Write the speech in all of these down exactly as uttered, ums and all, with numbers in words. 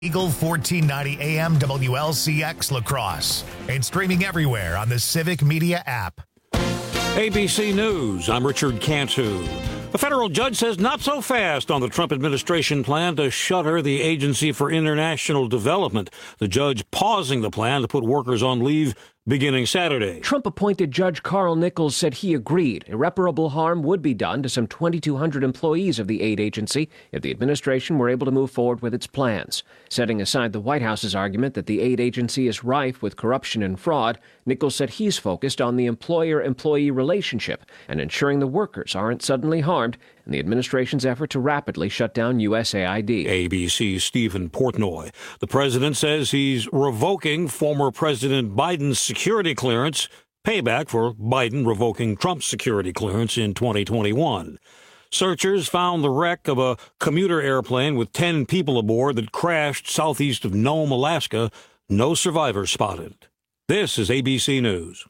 Eagle fourteen ninety A M W L C X La Crosse and streaming everywhere on the Civic Media app. A B C News, I'm Richard Cantu. A federal judge says not so fast on the Trump administration plan to shutter the Agency for International Development. The judge pausing the plan to put workers on leave beginning Saturday. Trump-appointed Judge Carl Nichols said he agreed irreparable harm would be done to some twenty-two hundred employees of the aid agency if the administration were able to move forward with its plans. Setting aside the White House's argument that the aid agency is rife with corruption and fraud, Nichols said he's focused on the employer-employee relationship and ensuring the workers aren't suddenly harmed in the administration's effort to rapidly shut down U S A I D. A B C's Stephen Portnoy. The president says he's revoking former President Biden's security clearance, payback for Biden revoking Trump's security clearance in twenty twenty-one. Searchers found the wreck of a commuter airplane with ten people aboard that crashed southeast of Nome, Alaska. No survivors spotted. This is A B C News.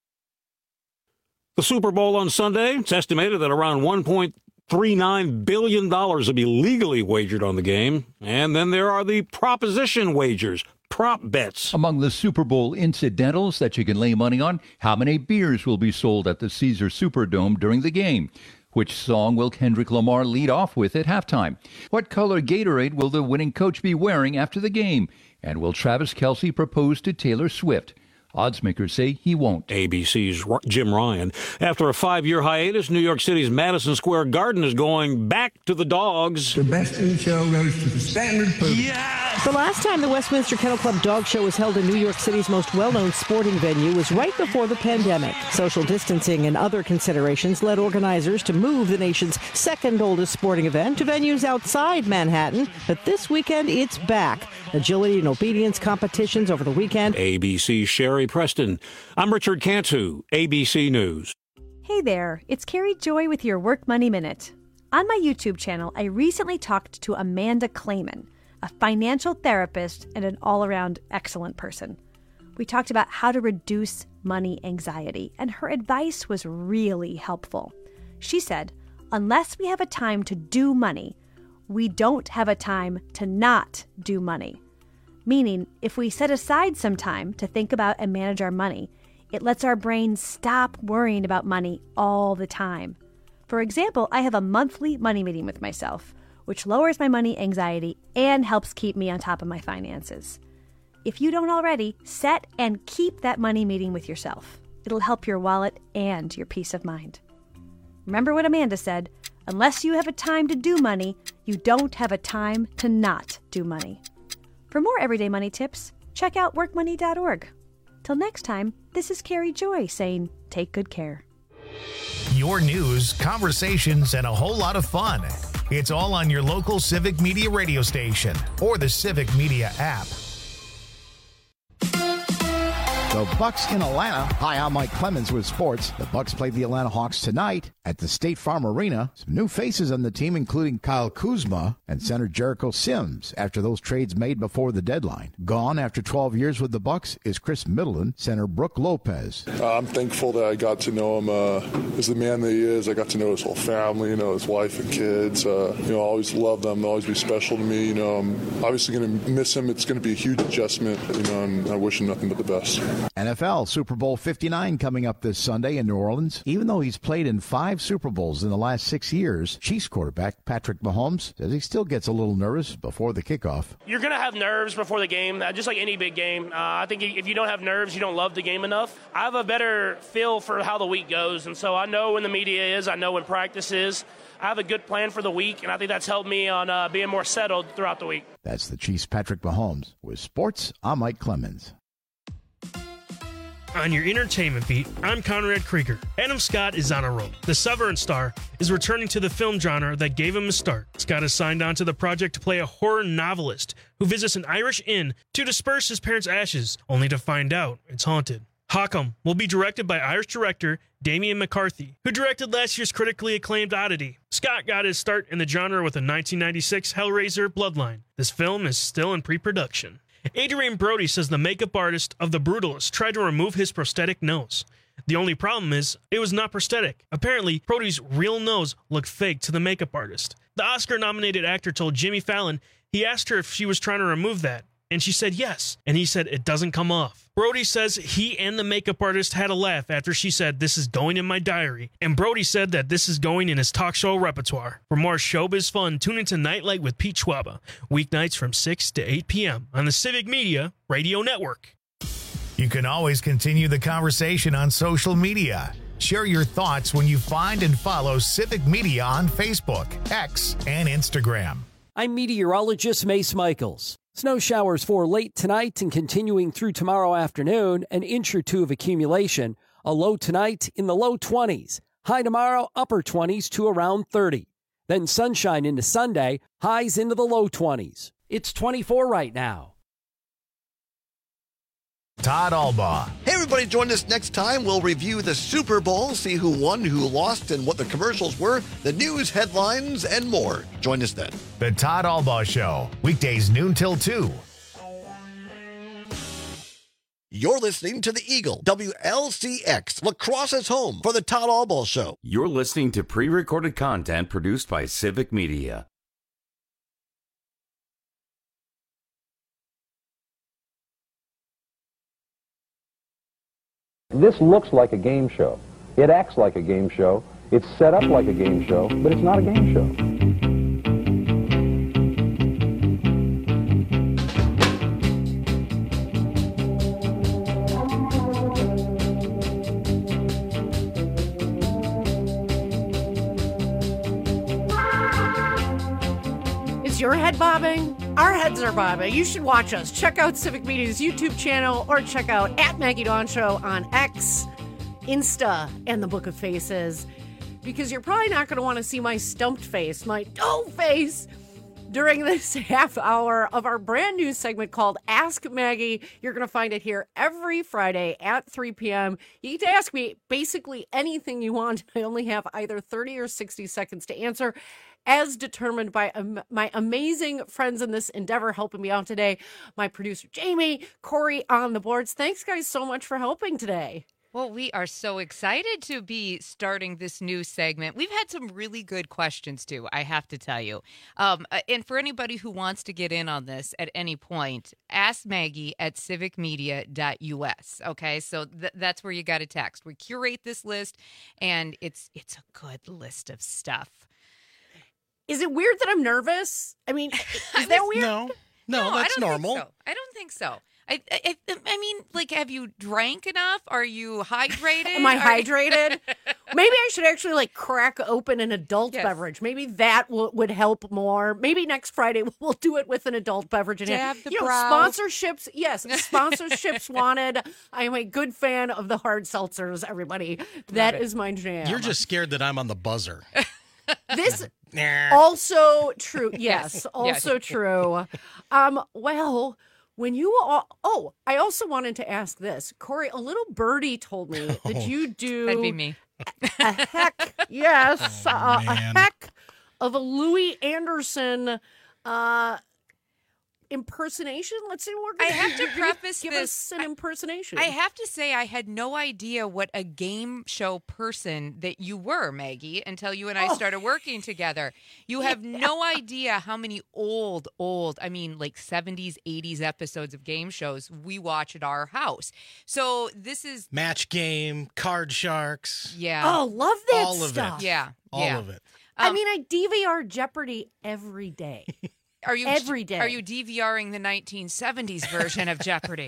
The Super Bowl on Sunday, it's estimated that around one point three nine billion dollars will be legally wagered on the game. And then there are the proposition wagers, prop bets. Among the Super Bowl incidentals that you can lay money on, how many beers will be sold at the Caesar Superdome during the game? Which song will Kendrick Lamar lead off with at halftime? What color Gatorade will the winning coach be wearing after the game? And will Travis Kelce propose to Taylor Swift? Oddsmakers say he won't. A B C's Jim Ryan. After a five-year hiatus, New York City's Madison Square Garden is going back to the dogs. The best in the show goes to the Standard Poop. Yes! The last time the Westminster Kennel Club Dog Show was held in New York City's most well-known sporting venue was right before the pandemic. Social distancing and other considerations led organizers to move the nation's second oldest sporting event to venues outside Manhattan. But this weekend, it's back. Agility and obedience competitions over the weekend. A B C's Sherry Preston. I'm Richard Cantu, A B C News. Hey there, it's Carrie Joy with your Work Money Minute. On my YouTube channel, I recently talked to Amanda Clayman, a financial therapist and an all-around excellent person. We talked about how to reduce money anxiety, and her advice was really helpful. She said, unless we have a time to do money, we don't have a time to not do money. Meaning, if we set aside some time to think about and manage our money, it lets our brain stop worrying about money all the time. For example, I have a monthly money meeting with myself, which lowers my money anxiety and helps keep me on top of my finances. If you don't already, set and keep that money meeting with yourself. It'll help your wallet and your peace of mind. Remember what Amanda said, unless you have a time to do money, you don't have a time to not do money. For more everyday money tips, check out work money dot org. Till next time, this is Carrie Joy saying, take good care. Your news, conversations, and a whole lot of fun. It's all on your local Civic Media radio station or the Civic Media app. The Bucks in Atlanta. Hi, I'm Mike Clemens with sports. The Bucks play the Atlanta Hawks tonight at the State Farm Arena. Some new faces on the team, including Kyle Kuzma and center Jericho Sims, after those trades made before the deadline. Gone after twelve years with the Bucks is Chris Middleton, center Brooke Lopez. Uh, I'm thankful that I got to know him uh, as the man that he is. I got to know his whole family, you know, his wife and kids. Uh, you know, I always love them. They'll always be special to me. You know, I'm obviously going to miss him. It's going to be a huge adjustment, you know, and I wish him nothing but the best. N F L Super Bowl fifty-nine coming up this Sunday in New Orleans. Even though he's played in five Super Bowls in the last six years, Chiefs quarterback Patrick Mahomes says he still gets a little nervous before the kickoff. You're going to have nerves before the game, uh, just like any big game. Uh, I think if you don't have nerves, you don't love the game enough. I have a better feel for how the week goes, and so I know when the media is, I know when practice is. I have a good plan for the week, and I think that's helped me on uh, being more settled throughout the week. That's the Chiefs' Patrick Mahomes. With sports, I'm Mike Clemens. On your entertainment beat, I'm Conrad Krieger. Adam Scott is on a roll. The Severance star is returning to the film genre that gave him a start. Scott has signed on to the project to play a horror novelist who visits an Irish inn to disperse his parents' ashes, only to find out it's haunted. Hawkham will be directed by Irish director Damian McCarthy, who directed last year's critically acclaimed Oddity. Scott got his start in the genre with a nineteen ninety-six Hellraiser Bloodline. This film is still in pre-production. Adrian Brody says the makeup artist of The Brutalist tried to remove his prosthetic nose. The only problem is, it was not prosthetic. Apparently, Brody's real nose looked fake to the makeup artist. The Oscar-nominated actor told Jimmy Fallon He asked her if she was trying to remove that, and she said yes, and he said it doesn't come off. Brody says he and the makeup artist had a laugh after she said this is going in my diary, and Brody said that this is going in his talk show repertoire. For more showbiz fun, tune into Nightlight with Pete Schwaba, weeknights from six to eight p.m. on the Civic Media Radio Network. You can always continue the conversation on social media. Share your thoughts when you find and follow Civic Media on Facebook, X, and Instagram. I'm meteorologist Mace Michaels. Snow showers for late tonight and continuing through tomorrow afternoon, an inch or two of accumulation. A low tonight in the low twenties. High tomorrow, upper twenties to around thirty. Then sunshine into Sunday, highs into the low twenties. It's twenty-four right now. Todd Albaugh. Hey, everybody, join us next time. We'll review the Super Bowl, see who won, who lost, and what the commercials were, the news, headlines, and more. Join us then. The Todd Albaugh Show, weekdays noon till two. You're listening to the Eagle, W L C X, La Crosse's home for the Todd Albaugh Show. You're listening to pre-recorded content produced by Civic Media. This looks like a game show. It acts like a game show. It's set up like a game show, but it's not a game show. Is your head bobbing? Our heads are bobbing. You should watch us. Check out Civic Media's YouTube channel or check out at Maggie Dawn Show on X, Insta, and the Book of Faces, because you're probably not going to want to see my stumped face, my dough face, during this half hour of our brand new segment called Ask Maggie. You're going to find it here every Friday at three p.m. You get to ask me basically anything you want. I only have either thirty or sixty seconds to answer, as determined by um, my amazing friends in this endeavor helping me out today. My producer, Jamie, Corey on the boards. Thanks, guys, so much for helping today. Well, we are so excited to be starting this new segment. We've had some really good questions, too, I have to tell you. Um, and for anybody who wants to get in on this at any point, ask Maggie at civic media dot u s. Okay, so th- that's where you got to text. We curate this list, and it's it's a good list of stuff. Is it weird that I'm nervous? I mean, is that weird? No, no, no that's I don't normal. Think so. I don't think so. I, I I mean, like, have you drank enough? Are you hydrated? Am I Are hydrated? Maybe I should actually, like, crack open an adult Yes. beverage. Maybe that w- would help more. Maybe next Friday we'll do it with an adult beverage. In Dab hand. the You know, brow. sponsorships, yes, sponsorships wanted. I am a good fan of the hard seltzers, everybody. That is my jam. You're just scared that I'm on the buzzer. This Nah. also true. Yes, Yes. also Yes. true. Um, well, when you all, oh, I also wanted to ask this, Corey. A little birdie told me that Oh. you do That'd be me. a heck, yes, Oh, uh, a man. heck of a Louis Anderson uh, impersonation. Let's see what we're I gonna have to give- preface give this. us an impersonation. I have to say, I had no idea what a game show person that you were, Maggie, until you and I Oh. started working together. You have no idea how many old, old, I mean, like seventies, eighties episodes of game shows we watch at our house. So this is, Match Game, Card Sharks, yeah. Oh, love that all of stuff. it. Yeah. All yeah. of it. I Um, mean, I D V R Jeopardy every day. Are you every day. Are you DVRing the nineteen seventies version of Jeopardy?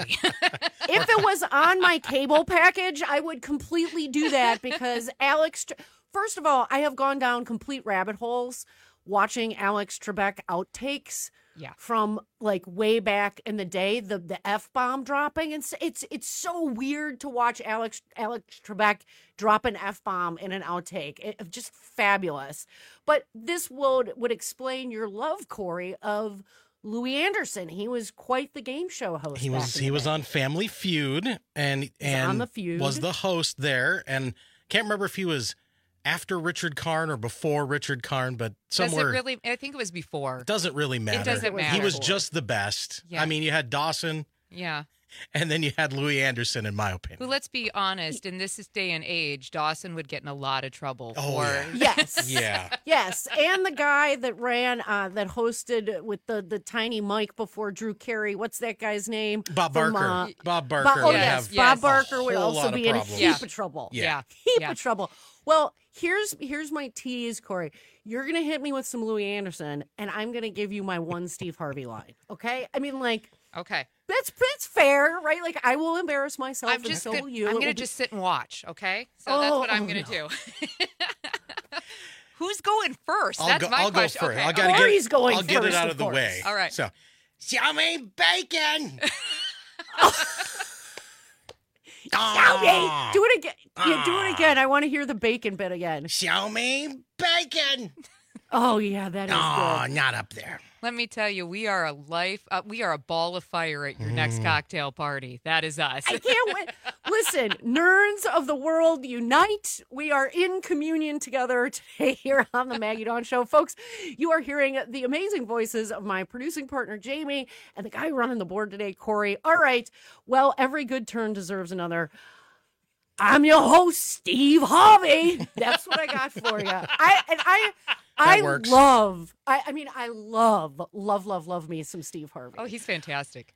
If it was on my cable package, I would completely do that because Alex, first of all, I have gone down complete rabbit holes watching Alex Trebek outtakes Yeah. from like way back in the day, the the F-bomb dropping. And it's, it's, it's so weird to watch Alex, Alex Trebek drop an F-bomb in an outtake. It, just fabulous. But this would, would explain your love, Corey, of Louis Anderson. He was quite the game show host. He back was in he the was day. on Family Feud and and on The Feud. was the host there, and can't remember if he was after Richard Karn or before Richard Karn, but somewhere Does it really? I think it was before. doesn't really matter. doesn't He matter. was just the best. Yeah. I mean, you had Dawson, Yeah. And then you had Louis Anderson, in my opinion. Well, let's be honest. In this day and age, Dawson would get in a lot of trouble Oh, for. yeah. Yes. Yeah. Yes. And the guy that ran, uh, that hosted with the, the tiny mic before Drew Carey. What's that guy's name? Bob From, Barker. uh, Bob Bo- Barker oh, would yes. have Bob a Barker would whole also lot of be in a problems. heap Yeah. of trouble. Yeah. Heap Yeah. of trouble. Well, here's here's my tease, Corey. You're gonna hit me with some Louis Anderson, and I'm gonna give you my one Steve Harvey line. Okay? I mean, like, Okay. that's that's fair, right? Like, I will embarrass myself, I'm and just so gonna, will you. I'm It gonna will be- just sit and watch. Okay. So that's Oh, what I'm oh, gonna no. do. Who's going first? I'll that's go, my I'll go question. first. Okay. I gotta Corey's get, going I'll get it first, out of of the course. way. All right. So, show me bacon. Show me. Do it again. Yeah, do it again. I want to hear the bacon bit again. Show me bacon. Oh yeah, that is Oh, good. not up there. Let me tell you, we are a life. Uh, we are a ball of fire at your next cocktail party. That is us. I can't wait. Listen, nerds of the world, unite. We are in communion together today here on the Maggie Dawn Show. Folks, you are hearing the amazing voices of my producing partner, Jamie, and the guy running the board today, Corey. All right. Well, every good turn deserves another. I'm your host, Steve Harvey. That's what I got for you. I and I I works. love I, I mean I love love love love me some Steve Harvey. Oh, he's fantastic.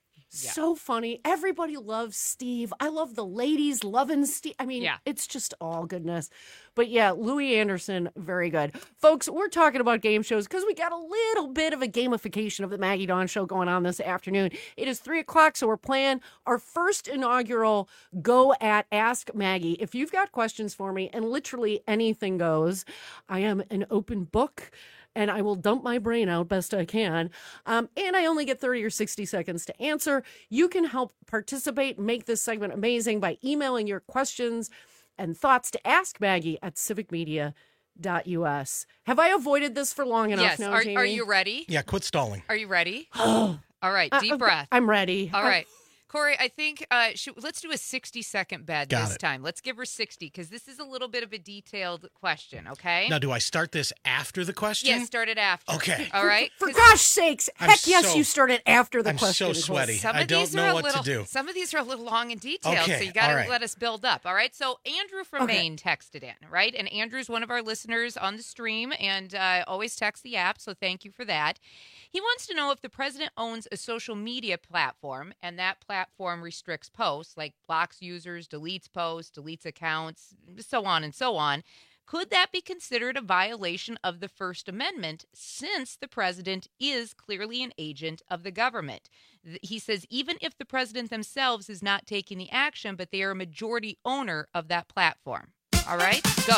So funny. Everybody loves Steve. I love the ladies loving Steve. I mean, Yeah. it's just all goodness. But yeah, Louis Anderson, very good. Folks, we're talking about game shows because we got a little bit of a gamification of the Maggie Dawn Show going on this afternoon. It is three o'clock, so we're playing our first inaugural Go at Ask Maggie. If you've got questions for me, and literally anything goes, I am an open book. And I will dump my brain out best I can. Um, and I only get thirty or sixty seconds to answer. You can help participate, make this segment amazing by emailing your questions and thoughts to Ask Maggie at civic media dot u s. Have I avoided this for long enough Yes. now, Are, Jamie? are you ready? Yeah, quit stalling. Are you ready? All right. Uh, Deep uh, breath. I'm ready. All I- right. Corey, I think uh, should, let's do a sixty second bed Got this it. time. Let's give her sixty because this is a little bit of a detailed question, okay? Now, do I start this after the question? Yeah, start it after. Okay. All right? For 'Cause gosh sakes, I'm heck yes, so- you started after the I'm question. so Nicole. sweaty. Some I of don't these know are a what little, to do. Some of these are a little long and detailed, Okay, so you got to all right. let us build up. All right. So Andrew from Okay. Maine texted in, right? And Andrew's one of our listeners on the stream and uh, always texts the app. So thank you for that. He wants to know if the president owns a social media platform and that platform restricts posts, like blocks users, deletes posts, deletes accounts, so on and so on. Could that be considered a violation of the First Amendment since the president is clearly an agent of the government? Th- He says even if the president themselves is not taking the action, but they are a majority owner of that platform. All right, go.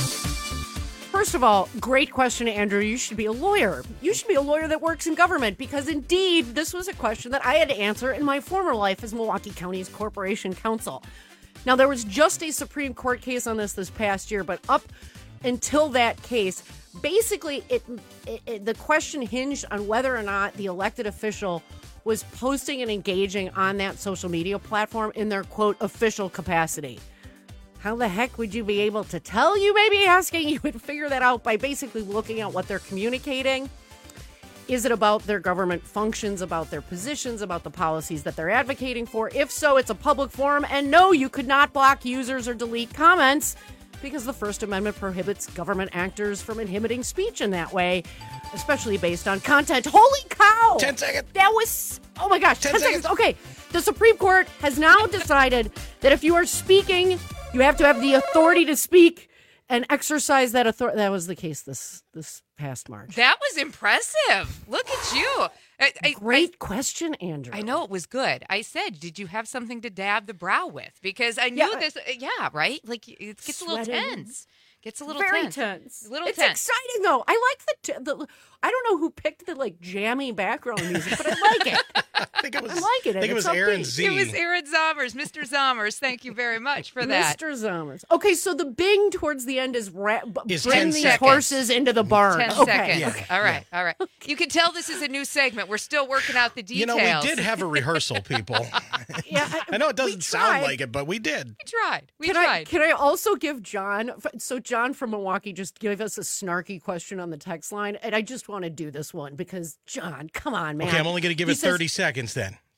First of all, great question, Andrew. You should be a lawyer. You should be a lawyer that works in government because indeed, this was a question that I had to answer in my former life as Milwaukee County's Corporation Counsel. Now, there was just a Supreme Court case on this this past year, but up until that case, basically, it, it, it the question hinged on whether or not the elected official was posting and engaging on that social media platform in their, quote, official capacity. How the heck would you be able to tell? You may be asking. You would figure that out by basically looking at what they're communicating. Is it about their government functions, about their positions, about the policies that they're advocating for? If so, it's a public forum. And no, you could not block users or delete comments because the First Amendment prohibits government actors from inhibiting speech in that way, especially based on content. Holy cow! Ten seconds. That was, oh my gosh, ten, Ten seconds. seconds. Okay, the Supreme Court has now decided that if you are speaking, you have to have the authority to speak and exercise that authority. That was the case this this past March. That was impressive. Look at you. I, I, Great question, Andrew. I know it was good. I said, did you have something to dab the brow with? Because I knew Yeah. this. Yeah, right? Like it gets a little Sweating. tense. Gets a little Very tense. tense. A little it's tense. exciting though. I like the, t- the. I don't know who picked the like jammy background music, but I like it. I think it was, I like it. I think it It's was Aaron upbeat. Z. It was Aaron Zommers, Mister Zommers. Thank you very much for that. Mister Zommers. Okay, so the bing towards the end is, ra- b- Is bring ten these seconds. horses into the barn. Ten okay. seconds. Yeah. okay. All right. All right. You can tell this is a new segment. We're still working out the You details. know, we did have a rehearsal, people. Yeah, I, I know it we doesn't sound tried. like it, but we did. We tried. We can tried. I can I also give John? So John from Milwaukee just gave us a snarky question on the text line, and I just want to do this one because John, come on, man. Okay, I'm only going to give He it says- thirty seconds then.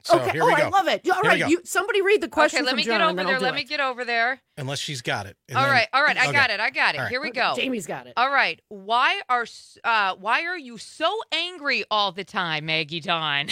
So okay. here oh, we go. I love it. All Here we right, go. you, somebody read the question Okay, let from me John, get over and then there. I'll do Let it. me get over there. Unless she's got it. And All then- right, all right, I Okay. got it. I got it. All right. Here we Okay, go. Jamie's got it. All right. Why are uh why are you so angry all the time, Maggie Dawn?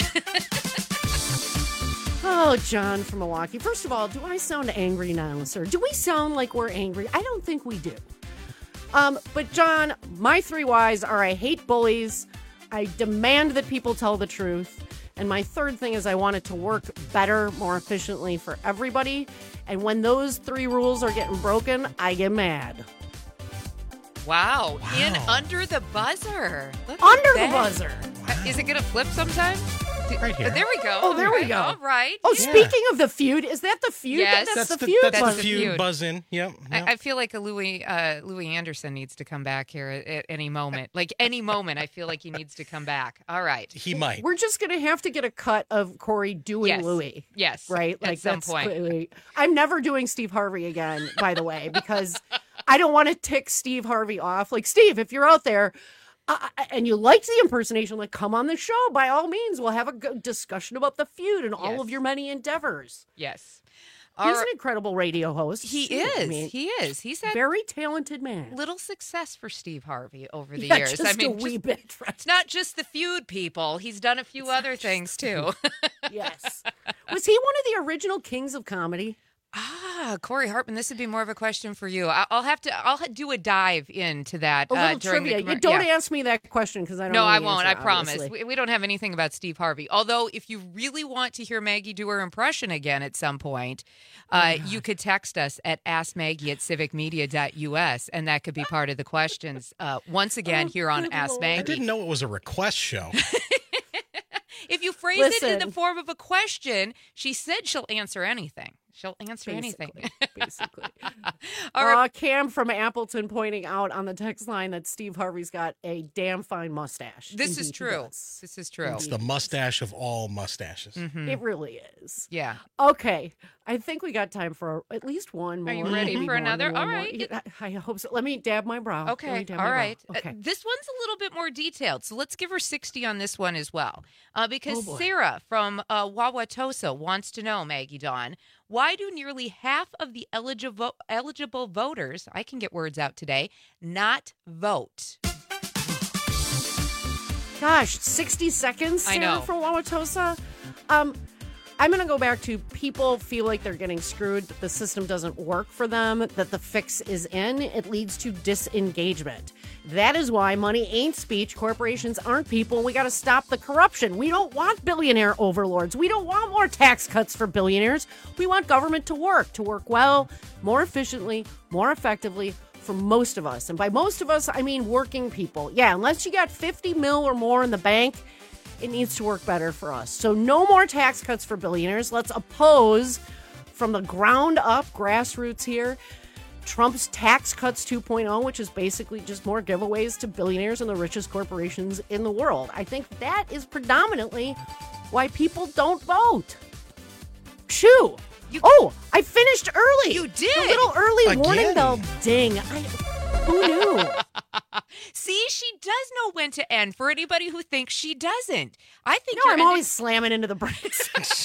Oh, John from Milwaukee. First of all, do I sound angry now, sir? Do we sound like we're angry? I don't think we do. Um, but John, my three whys are I hate bullies, I demand that people tell the truth, and my third thing is I want it to work better, more efficiently for everybody. And when those three rules are getting broken, I get mad. Wow. Wow. In under the buzzer. Look at Under the that. buzzer. Uh, Is it going to flip sometime? Right here. Uh, There we go. Oh, there we Okay, go. All right. Oh, Yeah. speaking of the feud, is that the feud? Yes. that's, That's the, the, feud. that's buzzer. the feud, feud. buzz in. Yep. yep. I, I feel like a Louis uh, Louis Anderson needs to come back here at, at any moment. Like any moment, I feel like he needs to come back. All right. He might. We're just going to have to get a cut of Corey doing Yes. Louis. Yes. Right? At Like some that's point. clearly- I'm never doing Steve Harvey again, by the way, because I don't want to tick Steve Harvey off. Like, Steve, if you're out there uh, and you liked the impersonation, like, come on the show. By all means, we'll have a good discussion about the feud and all Yes. of your many endeavors. Yes. He's All an right. incredible radio host. He Shoot, I is. mean, He is. He's had very talented man. little success for Steve Harvey over the Yeah, years. just I mean, a wee just- bit. Right? it's not just the feud, people. He's done a few other things too. Yes. Was he one of the original kings of comedy? Ah, Corey Hartman, this would be more of a question for you. I- I'll have to. I'll ha- do a dive into that A uh, little during trivia. the. commer- You don't yeah. ask me that question because I don't No, know I the won't. answer, I promise. obviously. We, we don't have anything about Steve Harvey. Although, if you really want to hear Maggie do her impression again at some point, uh, you could text us at ask maggie at civic media dot u s, and that could be part of the questions uh, once again here on good Ask Lord. Maggie. I didn't know it was a request show. If you phrase it in Listen. the form of a question, she said she'll answer anything. She'll answer anything. Basically. All right. Uh, Cam from Appleton pointing out on the text line that Steve Harvey's got a damn fine mustache. This is Indeed, he true. does. This is true. It's the mustache of all mustaches. Mhm. It really is. Yeah. Okay. I think we got time for at least one more. Are you ready maybe for more another? than one All more. right. Yeah, I I hope so. Let me dab my brow. Let me Okay. dab All my brow. right. Uh, Okay. this one's a little bit more detailed, so let's give her sixty on this one as well. Uh, because Oh, boy. Sarah from uh, Wauwatosa wants to know, Maggie Dawn, why do nearly half of the eligible eligible voters, I can get words out today, not vote? Gosh, sixty seconds, I Sarah know. from Wauwatosa. Um, I'm going to go back to people feel like they're getting screwed, that the system doesn't work for them, that the fix is in. It leads to disengagement. That is why money ain't speech. Corporations aren't people. We got to stop the corruption. We don't want billionaire overlords. We don't want more tax cuts for billionaires. We want government to work, to work well, more efficiently, more effectively for most of us. And by most of us, I mean working people. Yeah, unless you got fifty mil or more in the bank, it needs to work better for us. So no more tax cuts for billionaires. Let's oppose from the ground up, grassroots here, Trump's Tax Cuts two point oh, which is basically just more giveaways to billionaires and the richest corporations in the world. I think that is predominantly why people don't vote. Shoo! You- oh, I finished early. You did. The little early warning Again. bell ding. I, who knew? See, she does know when to end for anybody who thinks she doesn't. I think No, you're I'm ending- always slamming into the brakes.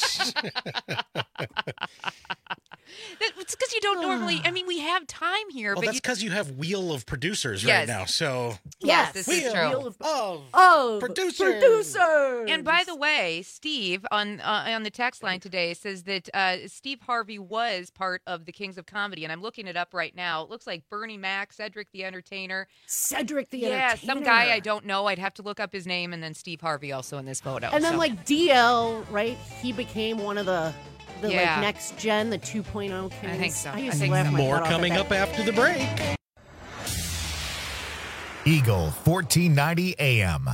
That- It's because you don't normally. I mean, we have time here, Well, but that's you, because you have Wheel of Producers Yes. right now. So yes, this Wheel is true. Wheel of- of Oh, Producers. producers. And by the way, Steve on uh, on the text line today says that uh, Steve Harvey was part of the Kings of Comedy, and I'm looking it up right now. It looks like Bernie Mac, Cedric the Entertainer, Cedric the yeah, Entertainer. some guy I don't know. I'd have to look up his name, and then Steve Harvey also in this photo. And then so. like D L, right? He became one of the the Yeah. like next gen, the two point oh kings. I think so. I used I to think laugh so. my more butt off at coming that. up after the break. Eagle fourteen ninety A M.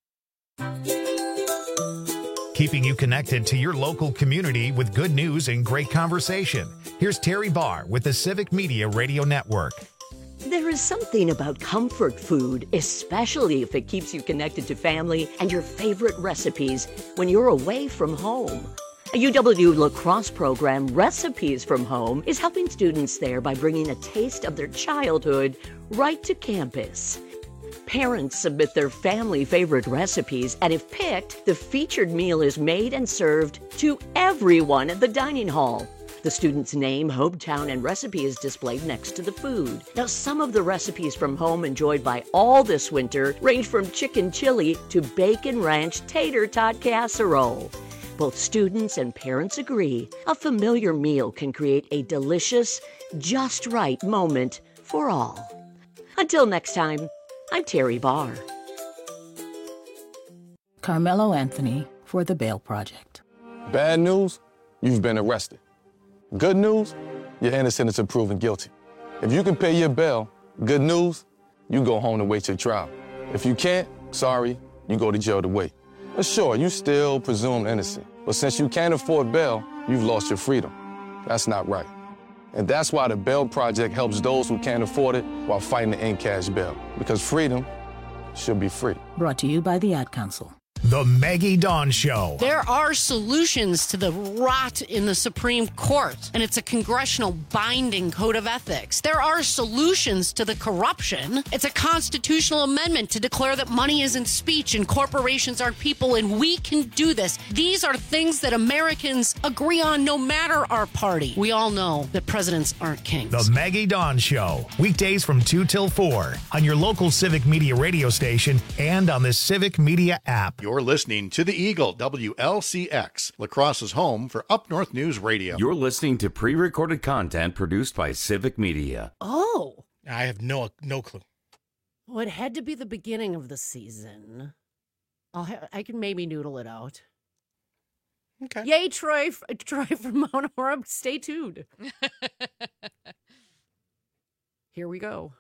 Keeping you connected to your local community with good news and great conversation. Here's Terry Barr with the Civic Media Radio Network. There is something about comfort food, especially if it keeps you connected to family and your favorite recipes when you're away from home. A U W La Crosse program, Recipes from Home, is helping students there by bringing a taste of their childhood right to campus. Parents submit their family favorite recipes, and if picked, the featured meal is made and served to everyone at the dining hall. The student's name, hometown, and recipe is displayed next to the food. Now, some of the recipes from home enjoyed by all this winter range from chicken chili to bacon ranch tater tot casserole. Both students and parents agree a familiar meal can create a delicious, just right moment for all. Until next time, I'm Terry Barr. Carmelo Anthony for The Bail Project. Bad news, you've been arrested. Good news, you're innocent until proven guilty. If you can pay your bail, good news, you go home to wait your trial. If you can't, sorry, you go to jail to wait. But sure, you still presumed innocent. But since you can't afford bail, you've lost your freedom. That's not right. And that's why the Bail Project helps those who can't afford it while fighting to end cash bail. Because freedom should be free. Brought to you by the Ad Council. The Maggie Dawn Show. There are solutions to the rot in the Supreme Court, and it's a congressional binding code of ethics. There are solutions to the corruption. It's a constitutional amendment to declare that money isn't speech and corporations aren't people, and we can do this. These are things that Americans agree on no matter our party. We all know that presidents aren't kings. The Maggie Dawn Show. Weekdays from two till four on your local Civic Media radio station and on the Civic Media app. You're listening to The Eagle, W L C X, La Crosse's home for Up North News Radio. You're listening to pre-recorded content produced by Civic Media. Oh. I have no no clue. Well, it had to be the beginning of the season. I'll ha- I can maybe noodle it out. Okay. Yay, Troy, Troy from Mount Horeb. Stay tuned. Here we go.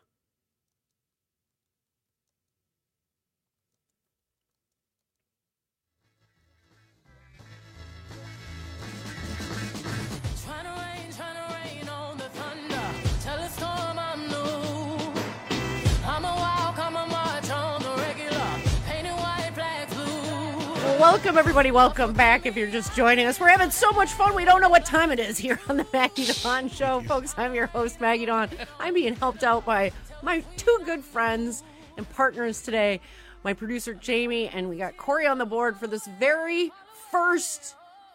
Welcome, everybody. Welcome back. If you're just joining us, we're having so much fun. We don't know what time it is here on the Maggie Dawn Show. Folks, I'm your host, Maggie Dawn. I'm being helped out by my two good friends and partners today, my producer, Jamie, and we got Corey on the board for this very first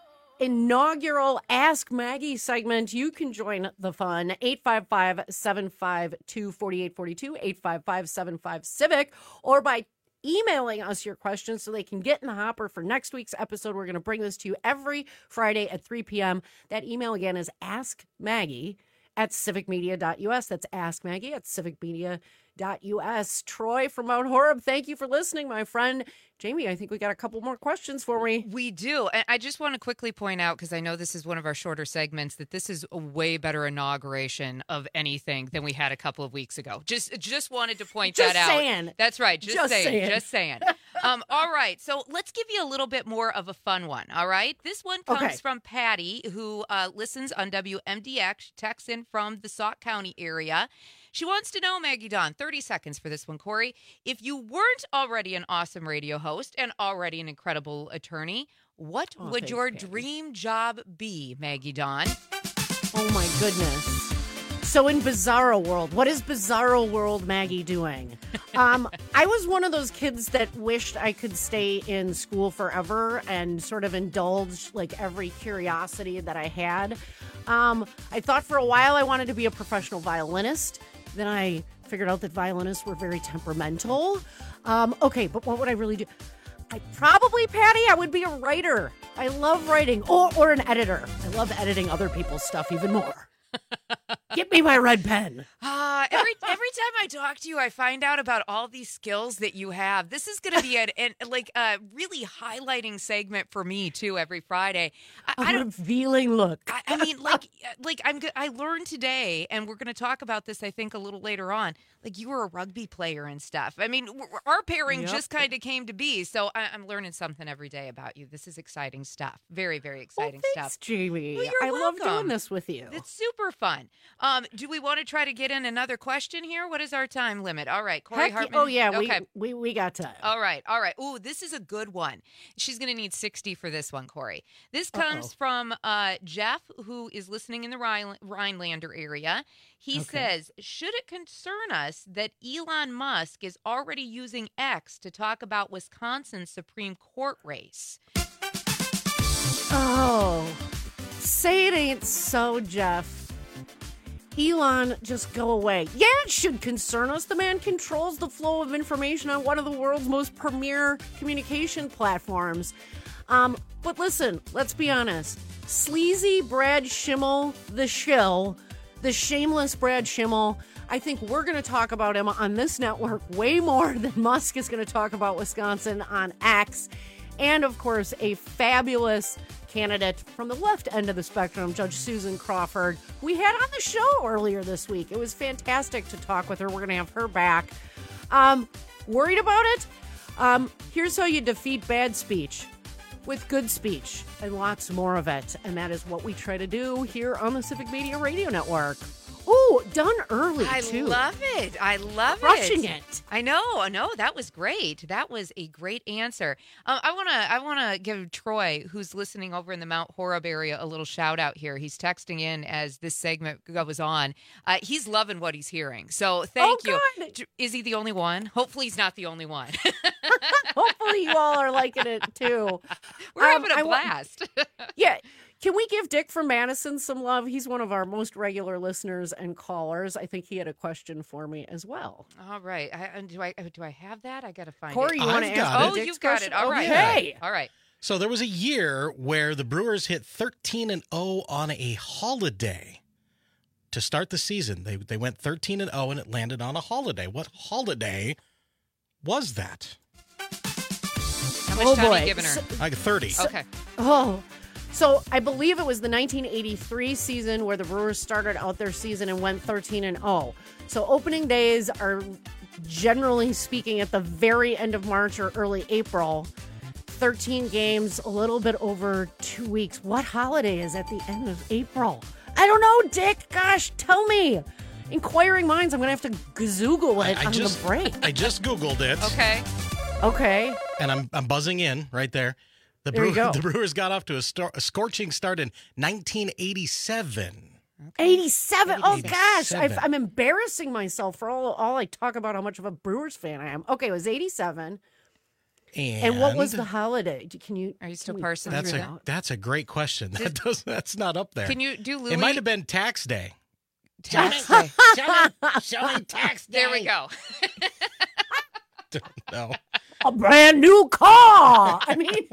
inaugural Ask Maggie segment. You can join the fun. eight five five, seven five two, four eight four two, eight five five, seven five, CIVIC, or by emailing us your questions so they can get in the hopper for next week's episode. We're going to bring this to you every Friday at three p.m. That email again is askmaggie at civic media dot u s. That's askmaggie at civic media dot u s. Troy from Mount Horeb, thank you for listening, my friend. Jamie, I think we got a couple more questions for me. We do. And I just want to quickly point out, because I know this is one of our shorter segments, that this is a way better inauguration of anything than we had a couple of weeks ago. Just just wanted to point just that saying. out. That's right. Just, just saying, saying. Just saying. um, all right. So let's give you a little bit more of a fun one. All right. This one comes okay. from Patty, who uh, listens on W M D X, texts in from the Sauk County area. She wants to know, Maggie Dawn, thirty seconds for this one, Corey. If you weren't already an awesome radio host and already an incredible attorney, what oh, would thanks, your Patty. dream job be, Maggie Dawn? Oh, my goodness. So in Bizarro World, what is Bizarro World Maggie doing? Um, I was one of those kids that wished I could stay in school forever and sort of indulge like every curiosity that I had. Um, I thought for a while I wanted to be a professional violinist. Then I figured out that violinists were very temperamental. Um, okay, but what would I really do? I probably, Patty, I would be a writer. I love writing. Or, or an editor. I love editing other people's stuff even more. Give me my red pen. Uh, every every time I talk to you, I find out about all these skills that you have. This is going to be an, an like a really highlighting segment for me too. Every Friday, I, a I don't, revealing look. I, I mean, like like I'm go- I learned today, and we're going to talk about this. I think a little later on. Like you were a rugby player and stuff. I mean, w- our pairing Yep. just kind of came to be. So I, I'm learning something every day about you. This is exciting stuff. Very very exciting well, thanks, stuff. Jamie. Well, you're I love welcome. doing this with you. It's super fun. Um, do we want to try to get in another question here? What is our time limit? All right, Corey Heck, Hartman. oh, yeah, okay. we, we, we got time. All right, all right. Ooh, this is a good one. She's going to need sixty for this one, Corey. This comes Uh-oh. from uh, Jeff, who is listening in the Rhine- Rhinelander area. He Okay. says, should it concern us that Elon Musk is already using X to talk about Wisconsin's Supreme Court race? Oh, say it ain't so, Jeff. Elon, just go away. Yeah, it should concern us. The man controls the flow of information on one of the world's most premier communication platforms. Um, but listen, let's be honest. Sleazy Brad Schimmel, the shill, the shameless Brad Schimmel, I think we're going to talk about him on this network way more than Musk is going to talk about Wisconsin on X. And, of course, a fabulous candidate from the left end of the spectrum, Judge Susan Crawford, we had on the show earlier this week. It was fantastic to talk with her. We're going to have her back. Um, worried about it? Um, here's how you defeat bad speech. With good speech and lots more of it. And that is what we try to do here on the Civic Media Radio Network. Ooh, done early, I too. love it. I love Crushing it. it. I know. No, that was great. That was a great answer. Um, I want to I want to give Troy, who's listening over in the Mount Horeb area, a little shout out here. He's texting in as this segment goes on. Uh, he's loving what he's hearing. So thank Oh, you. good. Is he the only one? Hopefully he's not the only one. Hopefully you all are liking it, too. We're Um, having a I wa- blast. Yeah. Can we give Dick from Madison some love? He's one of our most regular listeners and callers. I think he had a question for me as well. All right. I, and do I do I have that? I got to find Corey, it. you want to I've answer got it. Oh, Dick's you've got question? it. All right. Okay. All right. So there was a year where the Brewers hit thirteen and oh on a holiday to start the season. They they went thirteen and oh and it landed on a holiday. What holiday was that? How much Oh, time are boy. you giving her? So- Like thirty. Okay. Oh, so I believe it was the nineteen eighty-three season where the Brewers started out their season and went thirteen and oh. So opening days are generally speaking at the very end of March or early April. thirteen games, a little bit over two weeks. What holiday is at the end of April? I don't know, Dick. Gosh, tell me. Inquiring minds, I'm going to have to gazoogle it I, I on just the break. I just Googled it. Okay. Okay. And I'm I'm buzzing in right there. The, There you go. the Brewers got off to a, star, a scorching start in nineteen eighty-seven. eighty-seven. Oh, gosh. I've, eighty-seven. I'm embarrassing myself for all, all I talk about how much of a Brewers fan I am. Okay, it was eighty-seven. And, And what was the holiday? Do- Can you? Are you still can we parsing That's through a that? that's a great question. That does that's not up there. Can you do Louis? It might have been tax day. Tax day. Show me tax day. There we go. Don't know. A brand new car. I mean,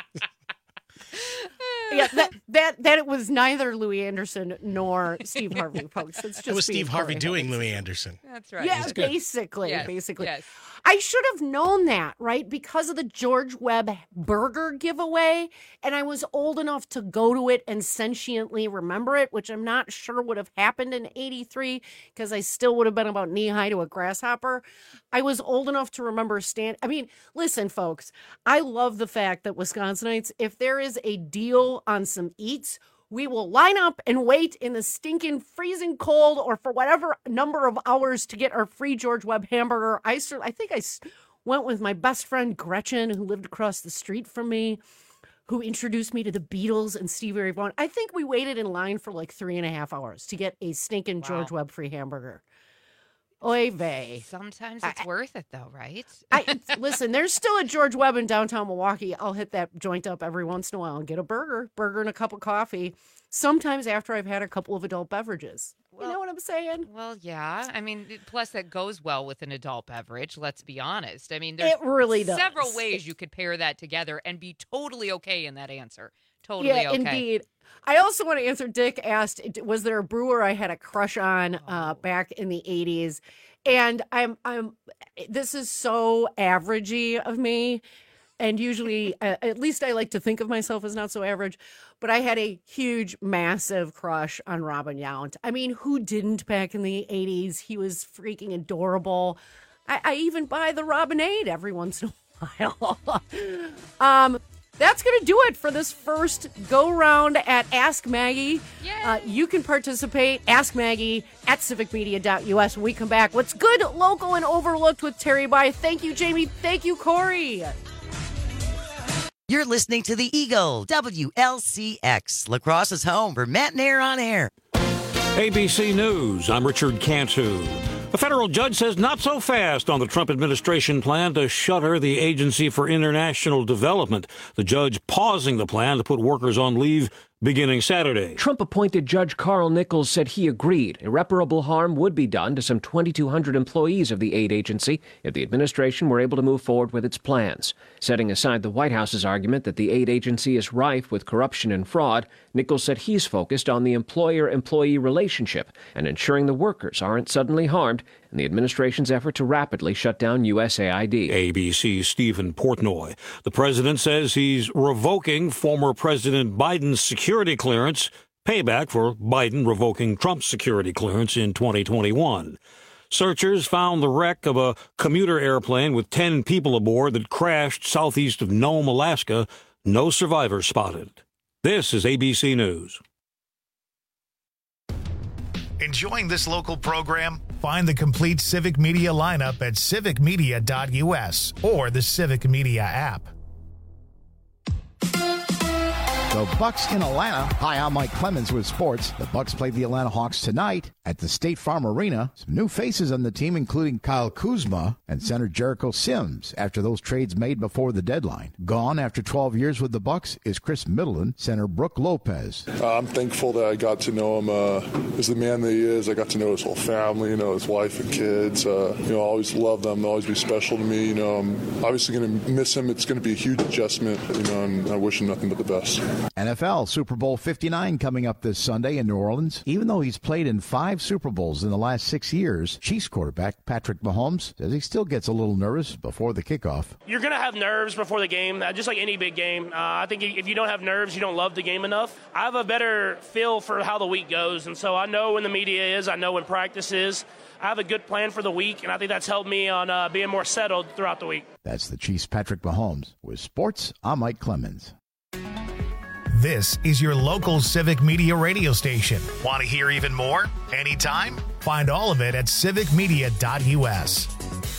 yeah, that that that it was neither Louis Anderson nor Steve Harvey, folks. It's just It was me Steve and Harvey Corey doing Hawkins. Louis Anderson. That's right. Yeah, That's good. basically, Yes, basically. yes. I should have known that, right? Because of the George Webb burger giveaway. And I was old enough to go to it and sentiently remember it, which I'm not sure would have happened in eighty-three because I still would have been about knee high to a grasshopper. I was old enough to remember stand. I mean, listen, folks, I love the fact that Wisconsinites, if there is a deal on some eats, we will line up and wait in the stinking freezing cold or for whatever number of hours to get our free George Webb hamburger. I, cer- I think I s- went with my best friend Gretchen, who lived across the street from me, who introduced me to the Beatles and Stevie Ray Vaughan. I think we waited in line for like three and a half hours to get a stinking George Webb free hamburger. Oy vey. Sometimes it's worth it, though, right? I listen, there's still a George Webb in downtown Milwaukee. I'll hit that joint up every once in a while and get a burger, burger and a cup of coffee. Sometimes after I've had a couple of adult beverages. You know what I'm saying? Well, yeah. I mean, it- plus that goes well with an adult beverage. Let's be honest. I mean, there's It really does. several ways you could pair that together and be totally okay in that answer. Totally Yeah, okay. indeed. I also want to answer. Dick asked, was there a brewer I had a crush on uh, Oh. back in the eighties? And I'm, I'm. This is so averagey of me, and usually, uh, at least I like to think of myself as not so average. But I had a huge, massive crush on Robin Yount. I mean, who didn't back in the eighties? He was freaking adorable. I, I even buy the Robinade every once in a while. um. that's going to do it for this first go-round at Ask Maggie. Uh, you can participate, Ask Maggie, at civic media dot U S. When we come back, what's good, local, and overlooked with Terry By. Thank you, Jamie. Thank you, Corey. You're listening to the Eagle, W L C X, La Crosse's home for Matt Nair on air. A B C News, I'm Richard Cantu. A federal judge says not so fast on the Trump administration plan to shutter the Agency for International Development. The judge pausing the plan to put workers on leave beginning Saturday. Trump-appointed Judge Carl Nichols said he agreed irreparable harm would be done to some twenty-two hundred employees of the aid agency if the administration were able to move forward with its plans. Setting aside the White House's argument that the aid agency is rife with corruption and fraud, Nichols said he's focused on the employer-employee relationship and ensuring the workers aren't suddenly harmed in the administration's effort to rapidly shut down U S A I D. A B C's Stephen Portnoy. The president says he's revoking former President Biden's security clearance, payback for Biden revoking Trump's security clearance in twenty twenty-one. Searchers found the wreck of a commuter airplane with ten people aboard that crashed southeast of Nome, Alaska. No survivors spotted. This is A B C News. Enjoying this local program? Find the complete Civic Media lineup at civic media dot U S or the Civic Media app. The Bucks in Atlanta. Hi, I'm Mike Clemens with sports. The Bucks play the Atlanta Hawks tonight at the State Farm Arena. Some new faces on the team, including Kyle Kuzma and center Jericho Sims, after those trades made before the deadline. Gone after twelve years with the Bucks is Chris Middleton, center Brooke Lopez. Uh, I'm thankful that I got to know him uh, as the man that he is. I got to know his whole family, you know, his wife and kids. Uh, you know, I always love them. They'll always be special to me. You know, I'm obviously going to miss him. It's going to be a huge adjustment, you know, and I wish him nothing but the best. N F L Super Bowl fifty-nine coming up this Sunday in New Orleans. Even though he's played in five Super Bowls in the last six years, Chiefs quarterback Patrick Mahomes says he still gets a little nervous before the kickoff. You're going to have nerves before the game, just like any big game. Uh, I think if you don't have nerves, you don't love the game enough. I have a better feel for how the week goes, and so I know when the media is, I know when practice is. I have a good plan for the week, and I think that's helped me on uh, being more settled throughout the week. That's the Chiefs' Patrick Mahomes. With sports, I'm Mike Clemens. This is your local Civic Media radio station. Want to hear even more? Anytime? Find all of it at civic media dot U S.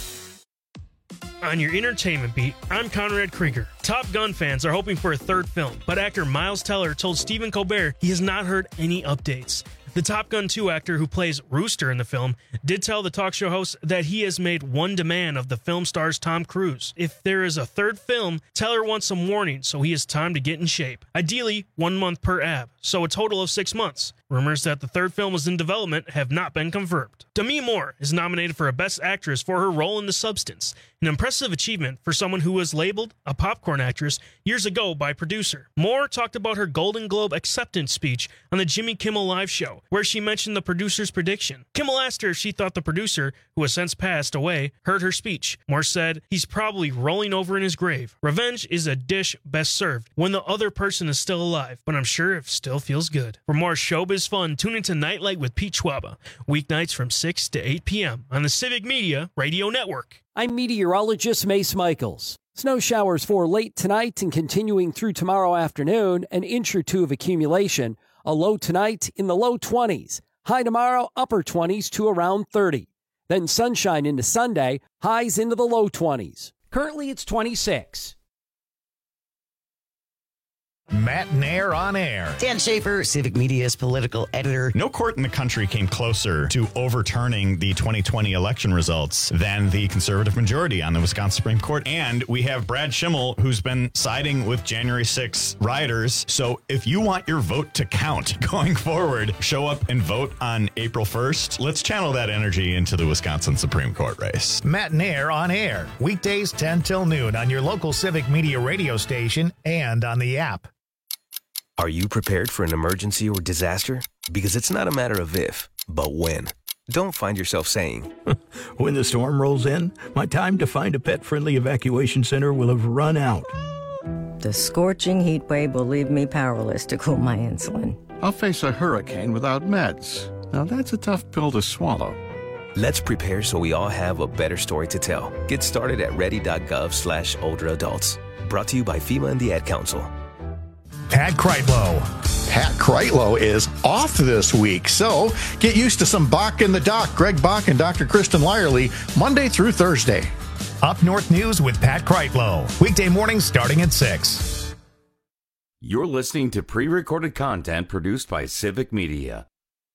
On your entertainment beat, I'm Conrad Krieger. Top Gun fans are hoping for a third film, but actor Miles Teller told Stephen Colbert he has not heard any updates. The Top Gun two actor who plays Rooster in the film did tell the talk show host that he has made one demand of the film star's Tom Cruise. If there is a third film, Teller wants some warning, so he has time to get in shape. Ideally, one month per ab, so a total of six months. Rumors that the third film is in development have not been confirmed. Demi Moore is nominated for a Best Actress for her role in The Substance, an impressive achievement for someone who was labeled a popcorn actress years ago by producer. Moore talked about her Golden Globe acceptance speech on the Jimmy Kimmel Live show, where she mentioned the producer's prediction. Kimmel asked her if she thought the producer, who has since passed away, heard her speech. Moore said, "He's probably rolling over in his grave. Revenge is a dish best served when the other person is still alive, but I'm sure it still feels good." For more showbiz fun, tune into Nightlight with Pete Schwaba, weeknights from six to eight p.m. on the Civic Media Radio Network. I'm meteorologist Mace Michaels. Snow showers for late tonight and continuing through tomorrow afternoon, an inch or two of accumulation. A low tonight in the low twenties. High tomorrow, upper twenties to around thirty. Then sunshine into Sunday, highs into the low twenties. Currently it's twenty-six. Matt Nair on air. Dan Schaefer, Civic Media's political editor. No court in the country came closer to overturning the twenty twenty election results than the conservative majority on the Wisconsin Supreme Court. And we have Brad Schimmel, who's been siding with January sixth rioters. So if you want your vote to count going forward, show up and vote on April first. Let's channel that energy into the Wisconsin Supreme Court race. Matt Nair on air. Weekdays ten till noon on your local Civic Media radio station and on the app. Are you prepared for an emergency or disaster? Because it's not a matter of if, but when. Don't find yourself saying, when the storm rolls in, my time to find a pet-friendly evacuation center will have run out. The scorching heat wave will leave me powerless to cool my insulin. I'll face a hurricane without meds. Now that's a tough pill to swallow. Let's prepare so we all have a better story to tell. Get started at ready.gov slash older adults. Brought to you by FEMA and the Ad Council. Pat Kreitlow. Pat Kreitlow is off this week, so get used to some Bach in the Doc. Greg Bach and Doctor Kristen Lyerly, Monday through Thursday. Up North News with Pat Kreitlow. Weekday mornings starting at six. You're listening to pre-recorded content produced by Civic Media.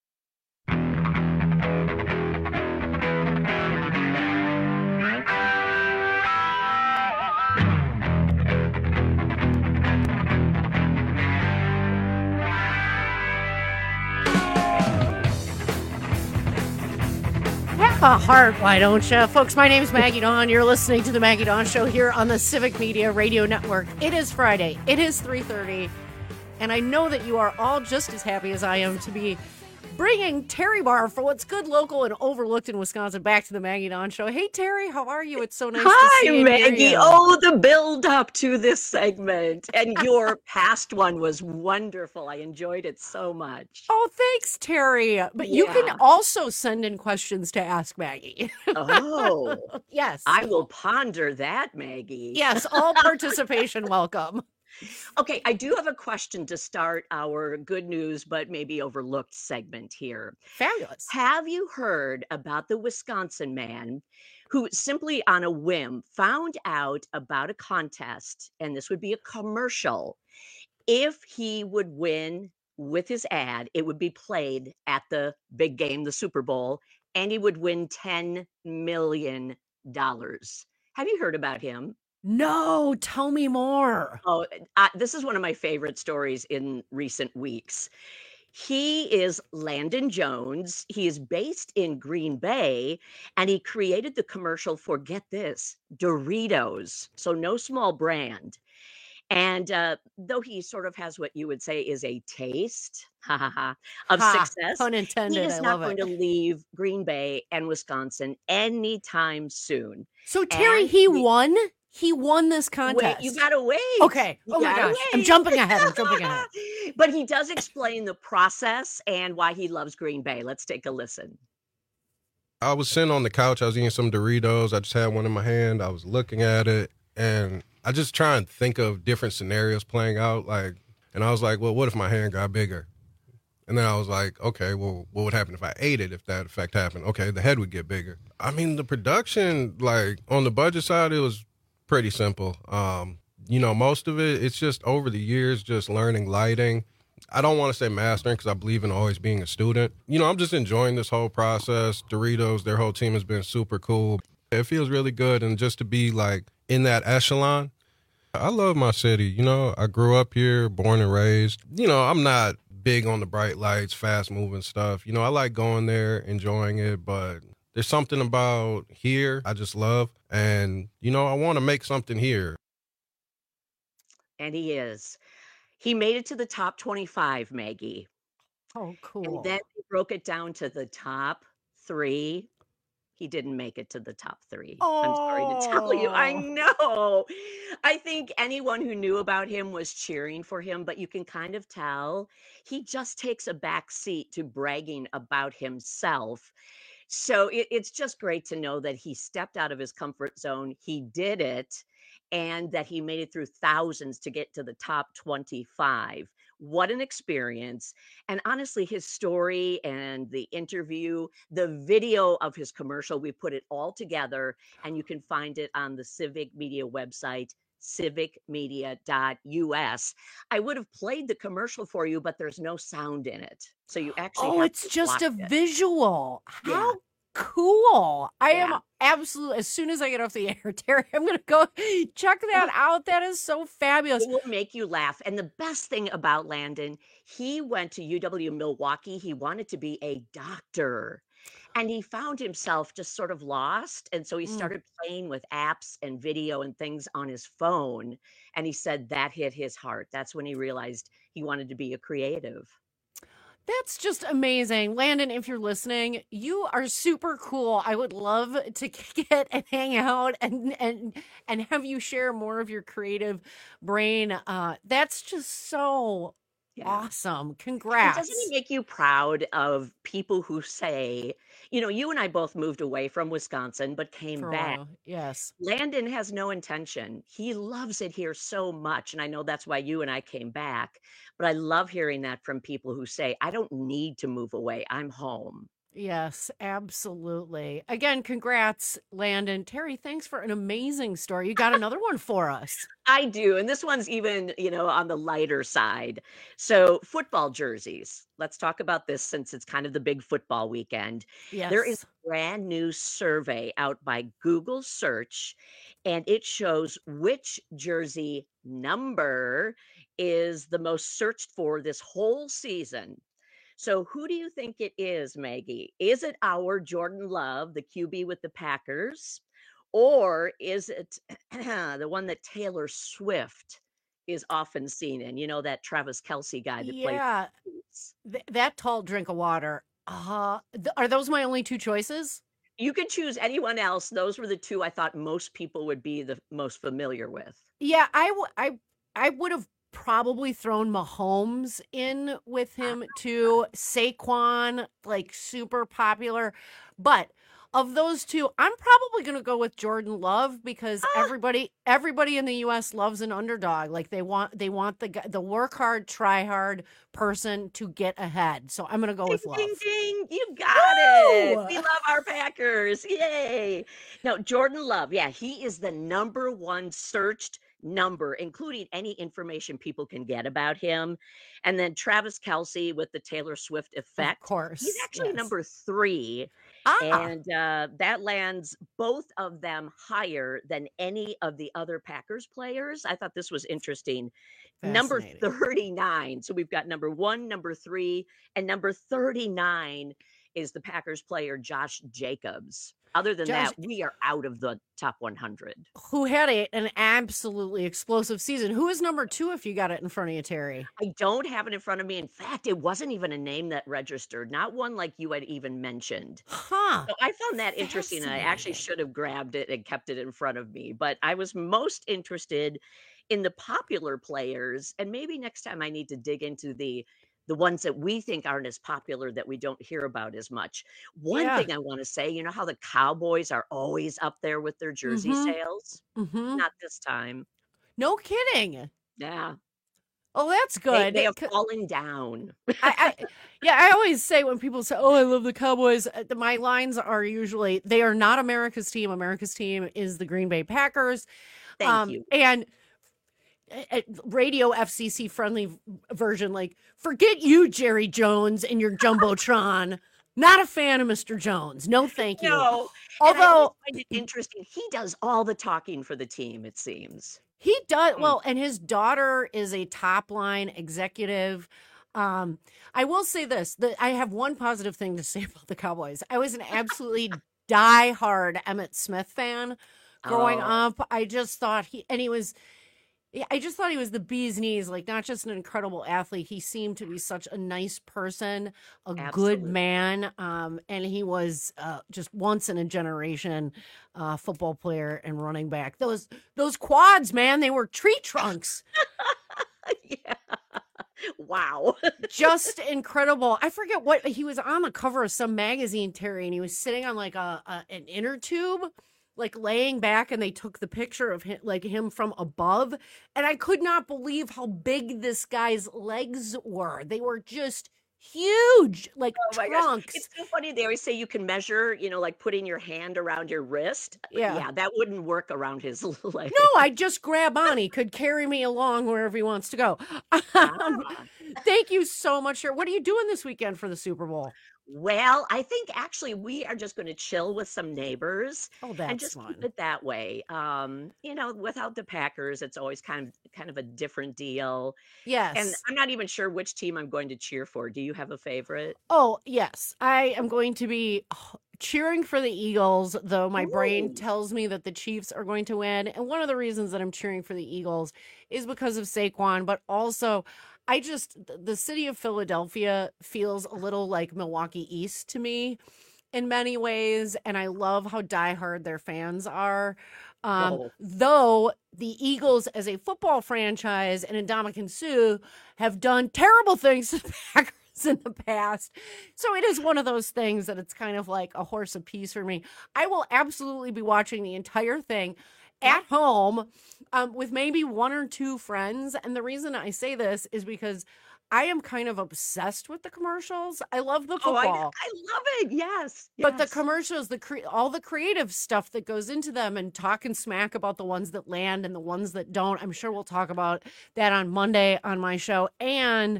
A heart, why don't you? Folks, my name is Maggie Dawn. You're listening to the Maggie Dawn Show here on the Civic Media Radio Network. It is Friday. It is three thirty. And I know that you are all just as happy as I am to be bringing Terry Barr for what's good, local, and overlooked in Wisconsin back to the Maggie Dawn Show. Hey, Terry, how are you? It's so nice Hi, to see you. Hi, Maggie. Oh, the build up to this segment. And your past one was wonderful. I enjoyed it so much. Oh, thanks, Terry. But Yeah. you can also send in questions to ask Maggie. Oh, yes. I will ponder that, Maggie. Yes, all participation welcome. Okay, I do have a question to start our good news, but maybe overlooked segment here. Fabulous. Have you heard about the Wisconsin man who simply on a whim found out about a contest, and this would be a commercial? If he would win with his ad, it would be played at the big game, the Super Bowl, and he would win ten million dollars. Have you heard about him? No, tell me more. Oh, uh, this is one of my favorite stories in recent weeks. He is Landon Jones. He is based in Green Bay, and he created the commercial for, get this, Doritos. So no small brand. And uh, though he sort of has what you would say is a taste ha, ha, ha, of Ha, success, pun he intended. is I not love going it. to leave Green Bay and Wisconsin anytime soon. So Terry, And he the- won. He won this Wait, contest. you gotta wait. Okay. You Oh my gotta gosh. I'm wait. jumping ahead. I'm jumping ahead. But he does explain the process and why he loves Green Bay. Let's take a listen. I was sitting on the couch. I was eating some Doritos. I just had one in my hand. I was looking at it, and I just try and think of different scenarios playing out. Like, and I was like, well, what if my hand got bigger? And then I was like, okay, well, what would happen if I ate it? If that effect happened, okay, the head would get bigger. I mean, the production, like on the budget side, it was pretty simple. Um, you know, most of it, it's just over the years, just learning lighting. I don't want to say mastering because I believe in always being a student. You know, I'm just enjoying this whole process. Doritos, their whole team has been super cool. It feels really good. And just to be like in that echelon, I love my city. You know, I grew up here, born and raised. You know, I'm not big on the bright lights, fast moving stuff. You know, I like going there, enjoying it, but there's something about here I just love. And, you know, I want to make something here. And he is. He made it to the top twenty-five, Maggie. Oh, cool. And then he broke it down to the top three. He didn't make it to the top three. I'm sorry to tell you. I Oh. know. I think anyone who knew about him was cheering for him, but you can kind of tell he just takes a back seat to bragging about himself. So it, it's just great to know that he stepped out of his comfort zone. He did it, and that he made it through thousands to get to the top twenty-five. What an experience. And honestly, his story and the interview, the video of his commercial, we put it all together, and you can find it on the Civic Media website, civic media dot U S. I would have played the commercial for you, but there's no sound in it. So you actually Oh, have it's to just watch a it. visual. Yeah. How cool. I Yeah. am absolutely, as soon as I get off the air, Terry, I'm going to go check that out. That is so fabulous. It will make you laugh. And the best thing about Landon, he went to U W Milwaukee. He wanted to be a doctor. And he found himself just sort of lost. And so he Mm. started playing with apps and video and things on his phone. And he said that hit his heart. That's when he realized he wanted to be a creative. That's just amazing. Landon, if you're listening, you are super cool. I would love to kick it and hang out and and and have you share more of your creative brain. Uh, that's just so Yeah. Awesome. And Congrats. doesn't it make you proud of people who say, you know, you and I both moved away from Wisconsin, but came For a back. while. Yes. Landon has no intention. He loves it here so much. And I know that's why you and I came back. But I love hearing that from people who say, I don't need to move away. I'm home. Yes, absolutely. Again, congrats, Landon. Terry, thanks for an amazing story. You got another one for us. I do. And this one's even, you know, on the lighter side. So, football jerseys. Let's talk about this since it's kind of the big football weekend. There is Yes. a brand new survey out by Google Search, and it shows which jersey number is the most searched for this whole season. So, who do you think it is, Maggie? Is it our Jordan Love, the Q B with the Packers? Or is it the one that Taylor Swift is often seen in? You know, that Travis Kelce guy that plays Yeah. the Chiefs. Th- that tall drink of water. Uh, th- are those my only two choices? You could choose anyone else. Those were the two I thought most people would be the most familiar with. Yeah, I, w- I, I would have probably thrown Mahomes in with him too. Saquon, like super popular. But of those two, I'm probably going to go with Jordan Love because everybody everybody in the U S loves an underdog. Like they want they want the guy- the work hard, try hard person to get ahead. So I'm going to go with Love. Ding, ding, you got it. Woo! We love our Packers. Yay. Now, Jordan Love, yeah, he is the number one searched number, including any information people can get about him. And then Travis Kelce with the Taylor Swift Of effect. course. He's actually yes. number three. Ah, And uh, that lands both of them higher than any of the other Packers players. I thought this was interesting. Number fascinating. thirty-nine. So we've got number one, number three, and number thirty-nine is the Packers player Josh Jacobs. Other than Josh, that, we are out of the top one hundred. who had a, an absolutely explosive season. Who is number two if you got it in front of you, Terry? I don't have it in front of me. In fact, it wasn't even a name that registered, not one like you had even mentioned. Huh. So I found that interesting, and I actually Fascinating. should have grabbed it and kept it in front of me. But I was most interested in the popular players, and maybe next time I need to dig into the the ones that we think aren't as popular that we don't hear about as much. One Yeah. thing I want to say, you know how the Cowboys are always up there with their jersey Mm-hmm. sales? Mm-hmm. Not this time. No kidding. Yeah. Oh, that's They, good. they have C- fallen down. I, I, yeah, I always say when people say, "Oh, I love the Cowboys," uh, the- my lines are usually, "They are not America's team. America's team is the Green Bay Packers." Thank Um, you. and uh, uh, radio F C C friendly v- version, like, forget you, Jerry Jones, and your jumbotron. Not a fan of Mister Jones. No, thank you. No. And I always Although find it interesting. He does all the talking for the team, it seems. he does Mm. well, and his daughter is a top line executive. Um, I will say this: that I have one positive thing to say about the Cowboys. I was an absolutely diehard Emmitt Smith fan growing Oh, up. I just thought he, and he was, yeah, I just thought he was the bee's knees. Like not just an incredible athlete, he seemed to be such a nice person, a good absolutely. man, um, and he was uh, just once in a generation uh, football player and running back. Those those quads, man, they were tree trunks. Yeah. Wow. Just incredible. I forget what he was on the cover of some magazine, Terry, and he was sitting on like a, a an inner tube, like laying back, and they took the picture of him, like him from above, and I could not believe how big this guy's legs were. They were just huge, like Oh my gosh. trunks. It's so funny. They always say you can measure, you know, like putting your hand around your wrist. Yeah. Yeah, that wouldn't work around his leg. No, I just grab on. He could carry me along wherever he wants to go. Um, Ah. thank you so much. Sir. What are you doing this weekend for the Super Bowl? Well, I think actually we are just going to chill with some neighbors Oh, and that's just fun. keep it that way. Um, you know, without the Packers, it's always kind of kind of a different deal. And Yes. I'm not even sure which team I'm going to cheer for. Do you have a favorite? Oh, yes. I am going to be oh, cheering for the Eagles, though my brain Ooh. tells me that the Chiefs are going to win. And one of the reasons that I'm cheering for the Eagles is because of Saquon, but also I just, th- the city of Philadelphia feels a little like Milwaukee East to me in many ways. And I love how diehard their fans are. Um, Oh. Though the Eagles, as a football franchise, and Ndamukong Suh have done terrible things to the Packers in the past. So it is one of those things that it's kind of like a horse apiece for me. I will absolutely be watching the entire thing at home um, with maybe one or two friends. And the reason I say this is because I am kind of obsessed with the commercials. I love the Oh, I, football. I love it. Yes. But the yes. commercials, the cre- all the creative stuff that goes into them, and talking smack about the ones that land and the ones that don't. I'm sure we'll talk about that on Monday on my show. And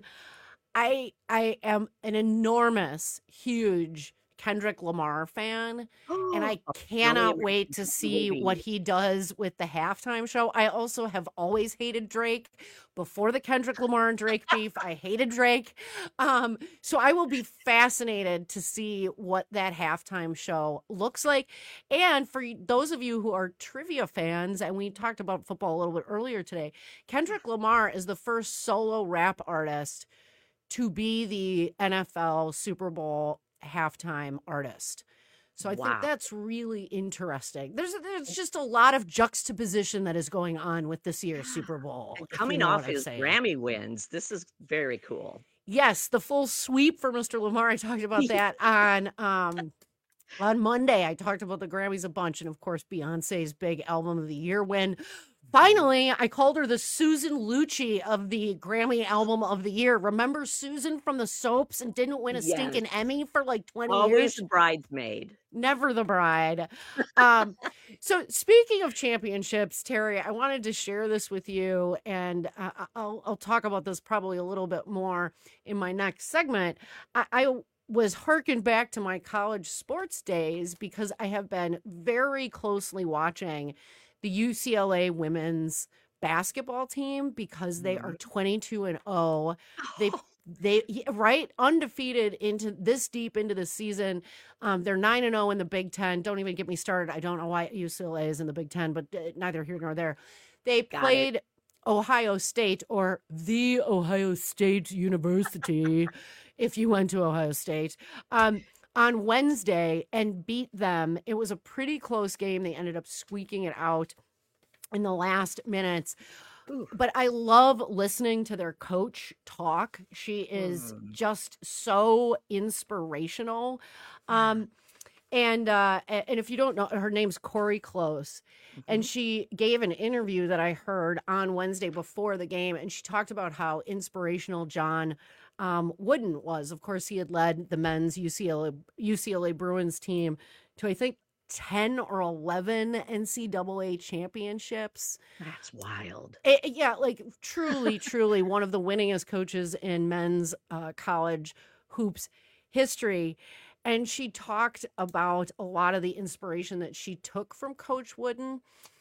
I I am an enormous, huge Kendrick Lamar fan, and I Oh, cannot Brilliant wait to see what movie. he does with the halftime show. I also have always hated Drake. Before the Kendrick Lamar and Drake beef, I hated Drake. Um, so I will be fascinated to see what that halftime show looks like. And for y- those of you who are trivia fans, and we talked about football a little bit earlier today, Kendrick Lamar is the first solo rap artist to be the N F L Super Bowl halftime artist. So I Wow. think that's really interesting. There's there's just a lot of juxtaposition that is going on with this year's Super Bowl. And if you coming know off what I'm his saying. Grammy wins, this is very cool. Yes, the full sweep for Mister Lamar. I talked about that on um on Monday. I talked about the Grammys a bunch, and of course Beyonce's big album of the year win. Finally, I called her the Susan Lucci of the Grammy album of the year. Remember Susan from the Soaps and didn't win a Yes. stinking Emmy for like twenty Always years? the bridesmaid. Never the bride. Um, so speaking of championships, Terry, I wanted to share this with you, and uh, I- I'll, I'll talk about this probably a little bit more in my next segment. I, I was harkened back to my college sports days because I have been very closely watching the U C L A women's basketball team because they are twenty-two and oh. They they yeah, right undefeated into this deep into the season. Um, they're nine and oh in the Big Ten. Don't even get me started. I don't know why U C L A is in the Big Ten, but uh, neither here nor there. They Got it. played Ohio State, or the Ohio State University, if you went to Ohio State, um, on Wednesday and beat them. It was a pretty close game. They ended up squeaking it out in the last minutes. But I love listening to their coach talk. She is Mm. just so inspirational. Um, and uh, a- and if you don't know, her name's Corey Close, and she gave an interview that I heard on Wednesday before the game, and she talked about how inspirational John um, Wooden was. Of course, he had led the men's U C L A U C L A Bruins team to, I think, ten or eleven N C double A championships. That's wild. It- it- yeah, like truly, truly one of the winningest coaches in men's uh, college hoops history. And she talked about a lot of the inspiration that she took from Coach Wooden.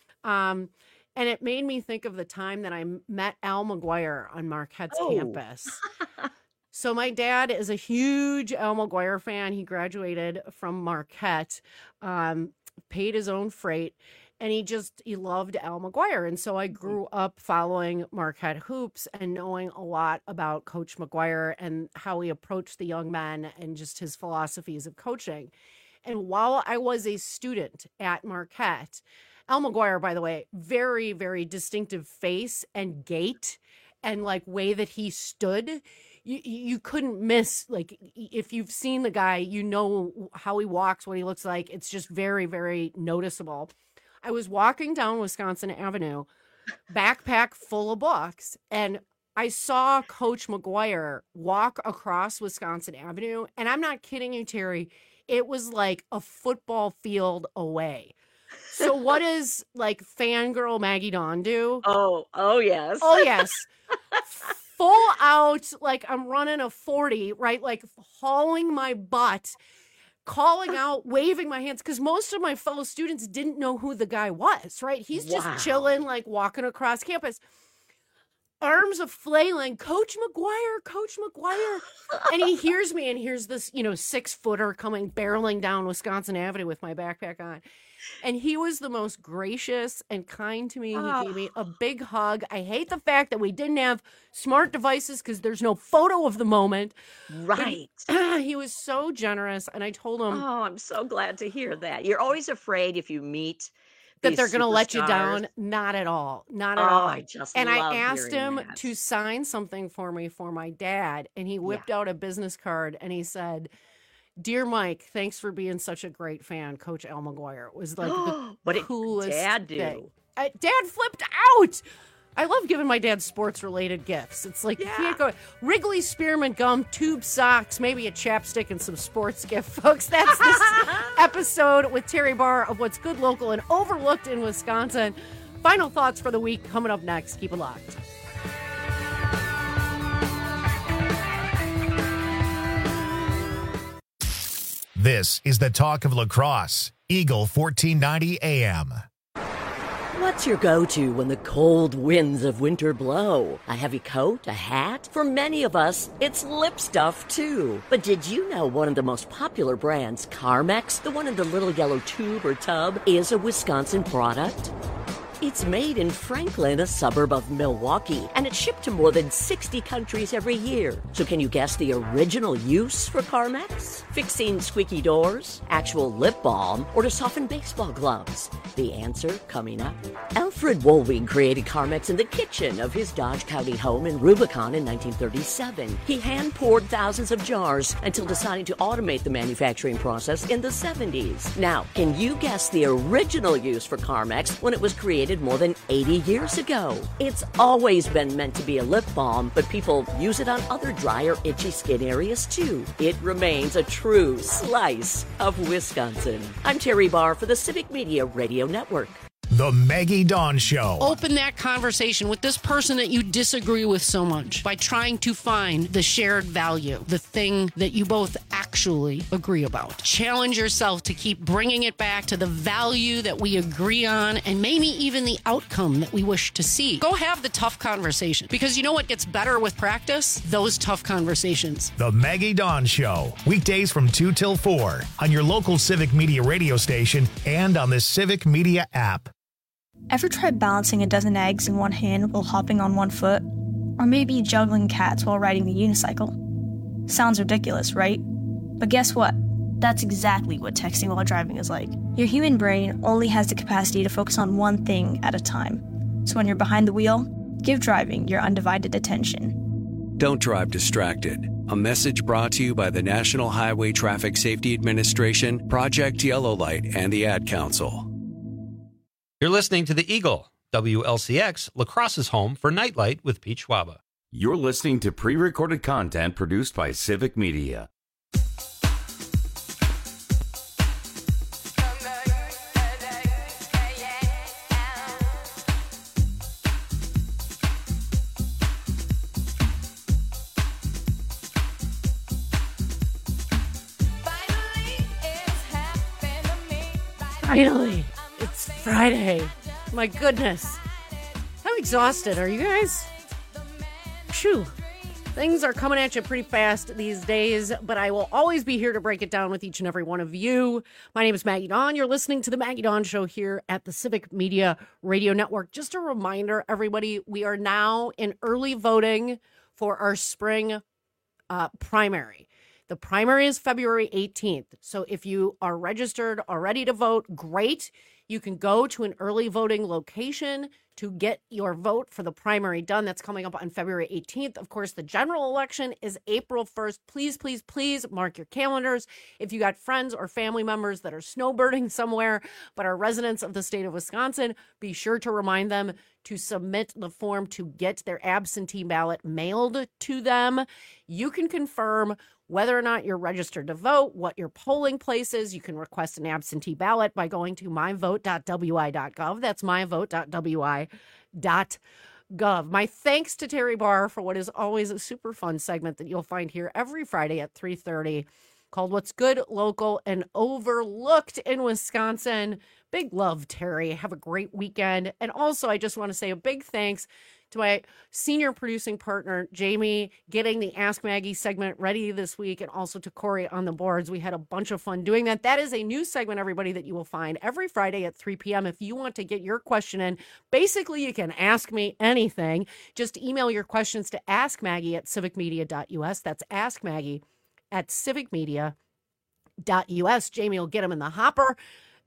Um, and it made me think of the time that I m- met Al McGuire on Marquette's Oh. campus. So my dad is a huge Al McGuire fan. He graduated from Marquette, um, paid his own freight, and he just he loved Al McGuire. And so I grew up following Marquette hoops and knowing a lot about Coach McGuire and how he approached the young men and just his philosophies of coaching. And while I was a student at Marquette, Al McGuire, by the way, very, very distinctive face and gait and like way that he stood. You, you couldn't miss, like, if you've seen the guy, you know how he walks, what he looks like. It's just very, very noticeable. I was walking down Wisconsin Avenue, backpack full of books, and I saw Coach McGuire walk across Wisconsin Avenue. And I'm not kidding you, Terry. It was like a football field away. So what does like fangirl Maggie Dawn do? Oh, oh yes. Oh, yes. Full out, like I'm running a forty, right? Like hauling my butt, calling out, waving my hands, because most of my fellow students didn't know who the guy was, right? He's just Wow. chilling, like walking across campus. Arms a flailing, Coach McGuire, Coach McGuire. And he hears me and hears this, you know, six footer coming barreling down Wisconsin Avenue with my backpack on. And he was the most gracious and kind to me. He Oh. gave me a big hug. I hate the fact that we didn't have smart devices because there's no photo of the moment. But Right. he was so generous. And I told him, Oh, I'm so glad to hear that. You're always afraid if you meet that these they're going to let you superstars. down. Not at all. Not at Oh, all. I just and love I asked hearing him that. to sign something for me for my dad, and he whipped out a business card and he said, "Dear Mike, thanks for being such a great fan, Coach Al McGuire." It was like the What did coolest Dad do? thing. Uh, Dad flipped out. I love giving my dad sports-related gifts. It's like, you can't go. Wrigley Spearmint gum, tube socks, maybe a chapstick, and some sports gift, folks. That's this episode with Terry Barr of What's Good Local and Overlooked in Wisconsin. Final thoughts for the week coming up next. Keep it locked. This is the talk of lacrosse. Eagle fourteen ninety A M. What's your go-to when the cold winds of winter blow? A heavy coat? A hat? For many of us, it's lip stuff, too. But did you know one of the most popular brands, Carmex, the one in the little yellow tube or tub, is a Wisconsin product? It's made in Franklin, a suburb of Milwaukee, and it's shipped to more than sixty countries every year. So can you guess the original use for Carmex? Fixing squeaky doors, actual lip balm, or to soften baseball gloves? The answer coming up. Alfred Woolwing created Carmex in the kitchen of his Dodge County home in Rubicon in nineteen thirty-seven. He hand-poured thousands of jars until deciding to automate the manufacturing process in the seventies. Now, can you guess the original use for Carmex when it was created more than eighty years ago? It's always been meant to be a lip balm, but people use it on other dry or itchy skin areas too. It remains a true slice of Wisconsin. I'm Terry Barr for the Civic Media Radio Network. The Maggie Dawn Show. Open that conversation with this person that you disagree with so much by trying to find the shared value, the thing that you both actually agree about. Challenge yourself to keep bringing it back to the value that we agree on and maybe even the outcome that we wish to see. Go have the tough conversation, because you know what gets better with practice? Those tough conversations. The Maggie Dawn Show. Weekdays from two till four on your local Civic Media radio station and on the Civic Media app. Ever tried balancing a dozen eggs in one hand while hopping on one foot? Or maybe juggling cats while riding the unicycle? Sounds ridiculous, right? But guess what? That's exactly what texting while driving is like. Your human brain only has the capacity to focus on one thing at a time. So when you're behind the wheel, give driving your undivided attention. Don't drive distracted. A message brought to you by the National Highway Traffic Safety Administration, Project Yellow Light, and the Ad Council. You're listening to the Eagle, W L C X, La Crosse's home for Nightlight with Pete Schwaba. You're listening to pre-recorded content produced by Civic Media. Finally, it's Friday. My goodness. I'm exhausted. Are you guys? Phew. Things are coming at you pretty fast these days, but I will always be here to break it down with each and every one of you. My name is Maggie Dawn. You're listening to the Maggie Dawn Show here at the Civic Media Radio Network. Just a reminder, everybody, we are now in early voting for our spring uh, primary. The primary is February eighteenth. So if you are registered already to vote, great. You can go to an early voting location to get your vote for the primary done. That's coming up on February eighteenth. Of course, the general election is April first. Please, please, please mark your calendars. If you got friends or family members that are snowbirding somewhere but are residents of the state of Wisconsin, be sure to remind them to submit the form to get their absentee ballot mailed to them. You can confirm whether or not you're registered to vote, what your polling place is. You can request an absentee ballot by going to my vote dot w i dot gov. That's my vote dot w i dot gov. My thanks to Terry Barr for what is always a super fun segment that you'll find here every Friday at three thirty called What's Good, Local, and Overlooked in Wisconsin. Big love, Terry. Have a great weekend. And also, I just want to say a big thanks to my senior producing partner, Jamie, getting the Ask Maggie segment ready this week, and also to Corey on the boards. We had a bunch of fun doing that. That is a new segment, everybody, that you will find every Friday at three p.m. If you want to get your question in, basically you can ask me anything. Just email your questions to askmaggie at civic media dot u s. That's askmaggie at civic media dot u s. Jamie will get them in the hopper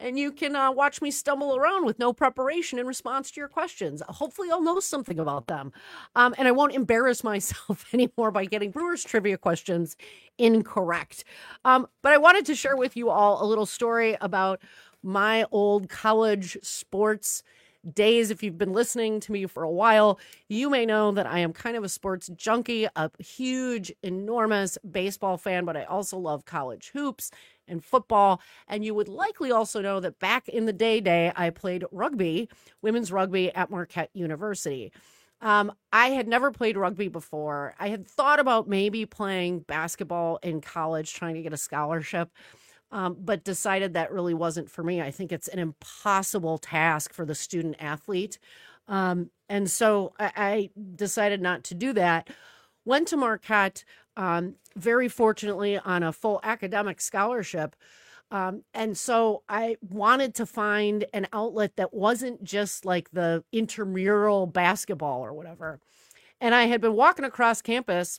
and you can uh, watch me stumble around with no preparation in response to your questions. Hopefully I'll know something about them. Um, and I won't embarrass myself anymore by getting Brewers trivia questions incorrect. Um, but I wanted to share with you all a little story about my old college sports days. If you've been listening to me for a while, you may know that I am kind of a sports junkie, a huge, enormous baseball fan, but I also love college hoops and football. And you would likely also know that back in the day day, I played rugby, women's rugby at Marquette University. Um, I had never played rugby before. I had thought about maybe playing basketball in college, trying to get a scholarship. Um, but decided that really wasn't for me. I think it's an impossible task for the student athlete. Um, and so I, I decided not to do that. Went to Marquette, um, very fortunately on a full academic scholarship. Um, and so I wanted to find an outlet that wasn't just like the intramural basketball or whatever. And I had been walking across campus,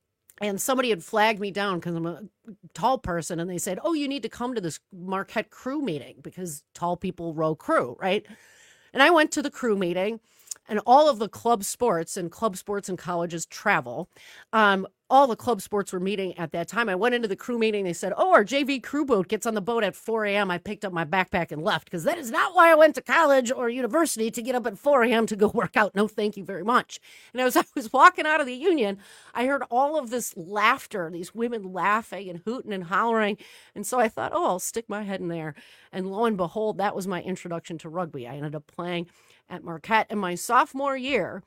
and somebody had flagged me down because I'm a tall person. And they said, oh, you need to come to this Marquette crew meeting because tall people row crew, right? And I went to the crew meeting, and all of the club sports, and club sports in colleges travel, um, all the club sports were meeting at that time. I went into the crew meeting. They said, oh, our J V crew boat gets on the boat at four a.m. I picked up my backpack and left because that is not why I went to college or university, to get up at four a.m. to go work out. No, thank you very much. And as I was walking out of the Union, I heard all of this laughter, these women laughing and hooting and hollering. And so I thought, oh, I'll stick my head in there. And lo and behold, that was my introduction to rugby. I ended up playing at Marquette in my sophomore year.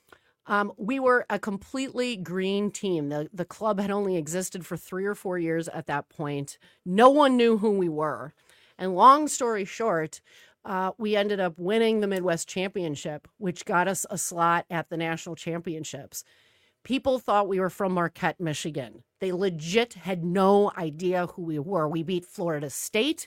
Um, we were a completely green team. The, the club had only existed for three or four years at that point. No one knew who we were. And long story short, uh, we ended up winning the Midwest Championship, which got us a slot at the national championships. People thought we were from Marquette, Michigan. They legit had no idea who we were. We beat Florida State.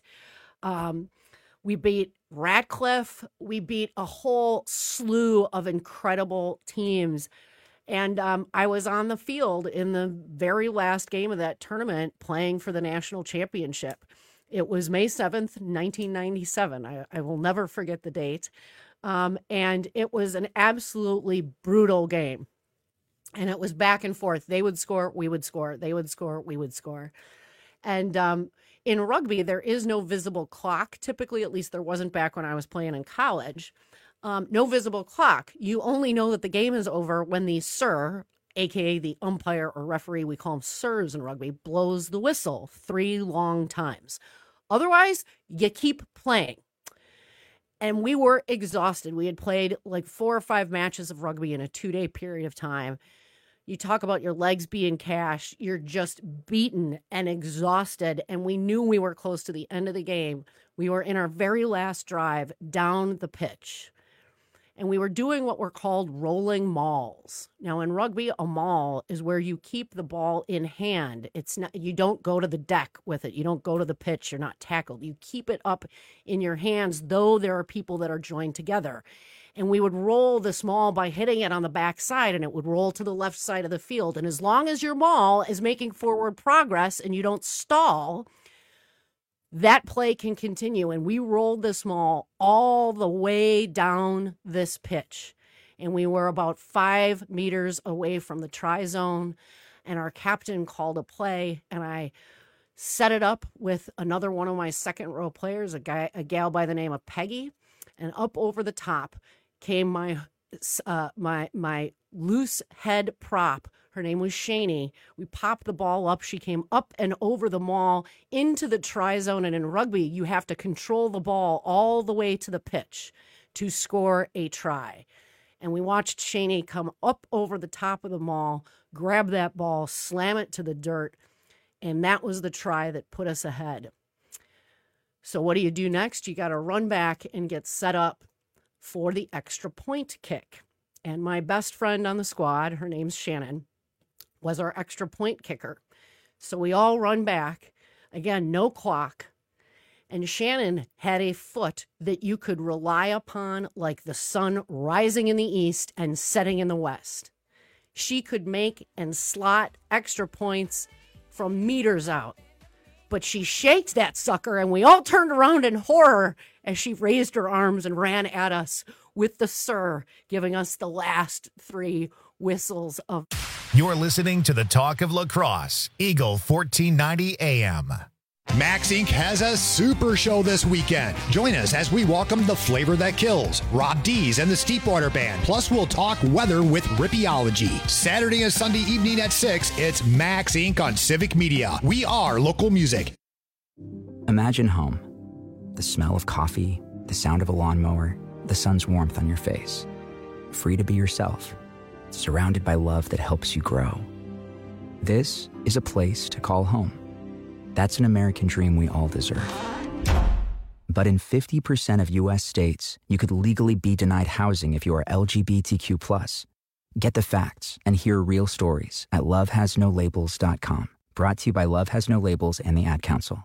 Um, we beat Radcliffe. We beat a whole slew of incredible teams. And um, I was on the field in the very last game of that tournament playing for the national championship. It was May seventh, nineteen ninety-seven. I, I will never forget the date. Um, and it was an absolutely brutal game. And it was back and forth. They would score, we would score. They would score, we would score. And um, in rugby, there is no visible clock. Typically, at least there wasn't back when I was playing in college. Um, no visible clock. You only know that the game is over when the sir, a k a the umpire or referee, we call them sirs in rugby, blows the whistle three long times. Otherwise, you keep playing. And we were exhausted. We had played like four or five matches of rugby in a two-day period of time. You talk about your legs being cashed. You're just beaten and exhausted. And we knew we were close to the end of the game. We were in our very last drive down the pitch. And we were doing what were called rolling mauls. Now, in rugby, a maul is where you keep the ball in hand. It's not, you don't go to the deck with it. You don't go to the pitch. You're not tackled. You keep it up in your hands, though there are people that are joined together. And we would roll this maul by hitting it on the back side, and it would roll to the left side of the field. And as long as your maul is making forward progress and you don't stall, that play can continue. And we rolled this maul all the way down this pitch. And we were about five meters away from the try zone. And our captain called a play. And I set it up with another one of my second row players, a guy, a gal by the name of Peggy. And up over the top came my uh, my my loose head prop. Her name was Shani. We popped the ball up. She came up and over the maul into the try zone. And in rugby, you have to control the ball all the way to the pitch to score a try. And we watched Shani come up over the top of the maul, grab that ball, slam it to the dirt. And that was the try that put us ahead. So what do you do next? You got to run back and get set up for the extra point kick. And my best friend on the squad, her name's Shannon, was our extra point kicker. So we all run back. Again, no clock. And Shannon had a foot that you could rely upon like the sun rising in the east and setting in the west. She could make and slot extra points from meters out. But she shaked that sucker, and we all turned around in horror as she raised her arms and ran at us with the sir, giving us the last three whistles of... You're listening to the Talk of Lacrosse, Eagle fourteen ninety A M. Max Incorporated has a super show this weekend. Join us as we welcome the flavor that kills, Rob Dees and the Steepwater Band. Plus, we'll talk weather with Rippeology. Saturday and Sunday evening at six, it's Max Incorporated on Civic Media. We are local music. Imagine home. The smell of coffee, the sound of a lawnmower, the sun's warmth on your face. Free to be yourself, surrounded by love that helps you grow. This is a place to call home. That's an American dream we all deserve. But in fifty percent of U S states, you could legally be denied housing if you are L G B T Q plus. Get the facts and hear real stories at love has no labels dot com. Brought to you by Love Has No Labels and the Ad Council.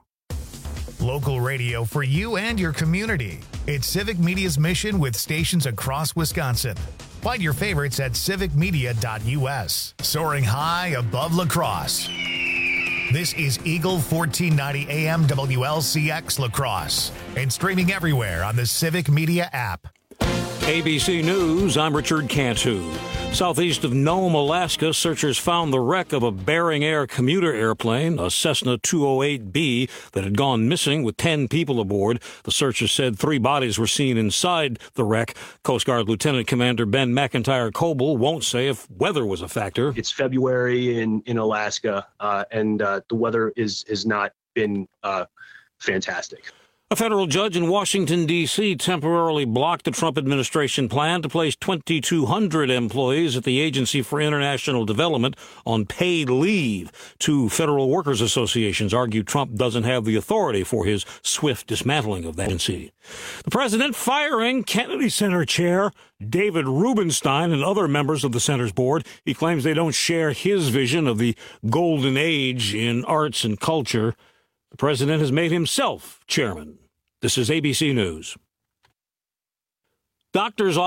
Local radio for you and your community. It's Civic Media's mission with stations across Wisconsin. Find your favorites at civic media dot U S. Soaring high above lacrosse. This is Eagle fourteen ninety A M W L C X Lacrosse and streaming everywhere on the Civic Media app. A B C News, I'm Richard Cantu. Southeast of Nome, Alaska, searchers found the wreck of a Bering Air commuter airplane, a Cessna two oh eight B, that had gone missing with ten people aboard. The searchers said three bodies were seen inside the wreck. Coast Guard Lieutenant Commander Ben McIntyre Coble won't say if weather was a factor. It's February in, in Alaska, uh, and uh, the weather is has not been uh, fantastic. A federal judge in Washington, D C temporarily blocked the Trump administration plan to place twenty-two hundred employees at the Agency for International Development on paid leave. Two federal workers associations argue Trump doesn't have the authority for his swift dismantling of that agency. The president firing Kennedy Center chair David Rubenstein and other members of the center's board. He claims they don't share his vision of the golden age in arts and culture. The president has made himself chairman. This is A B C News. Doctors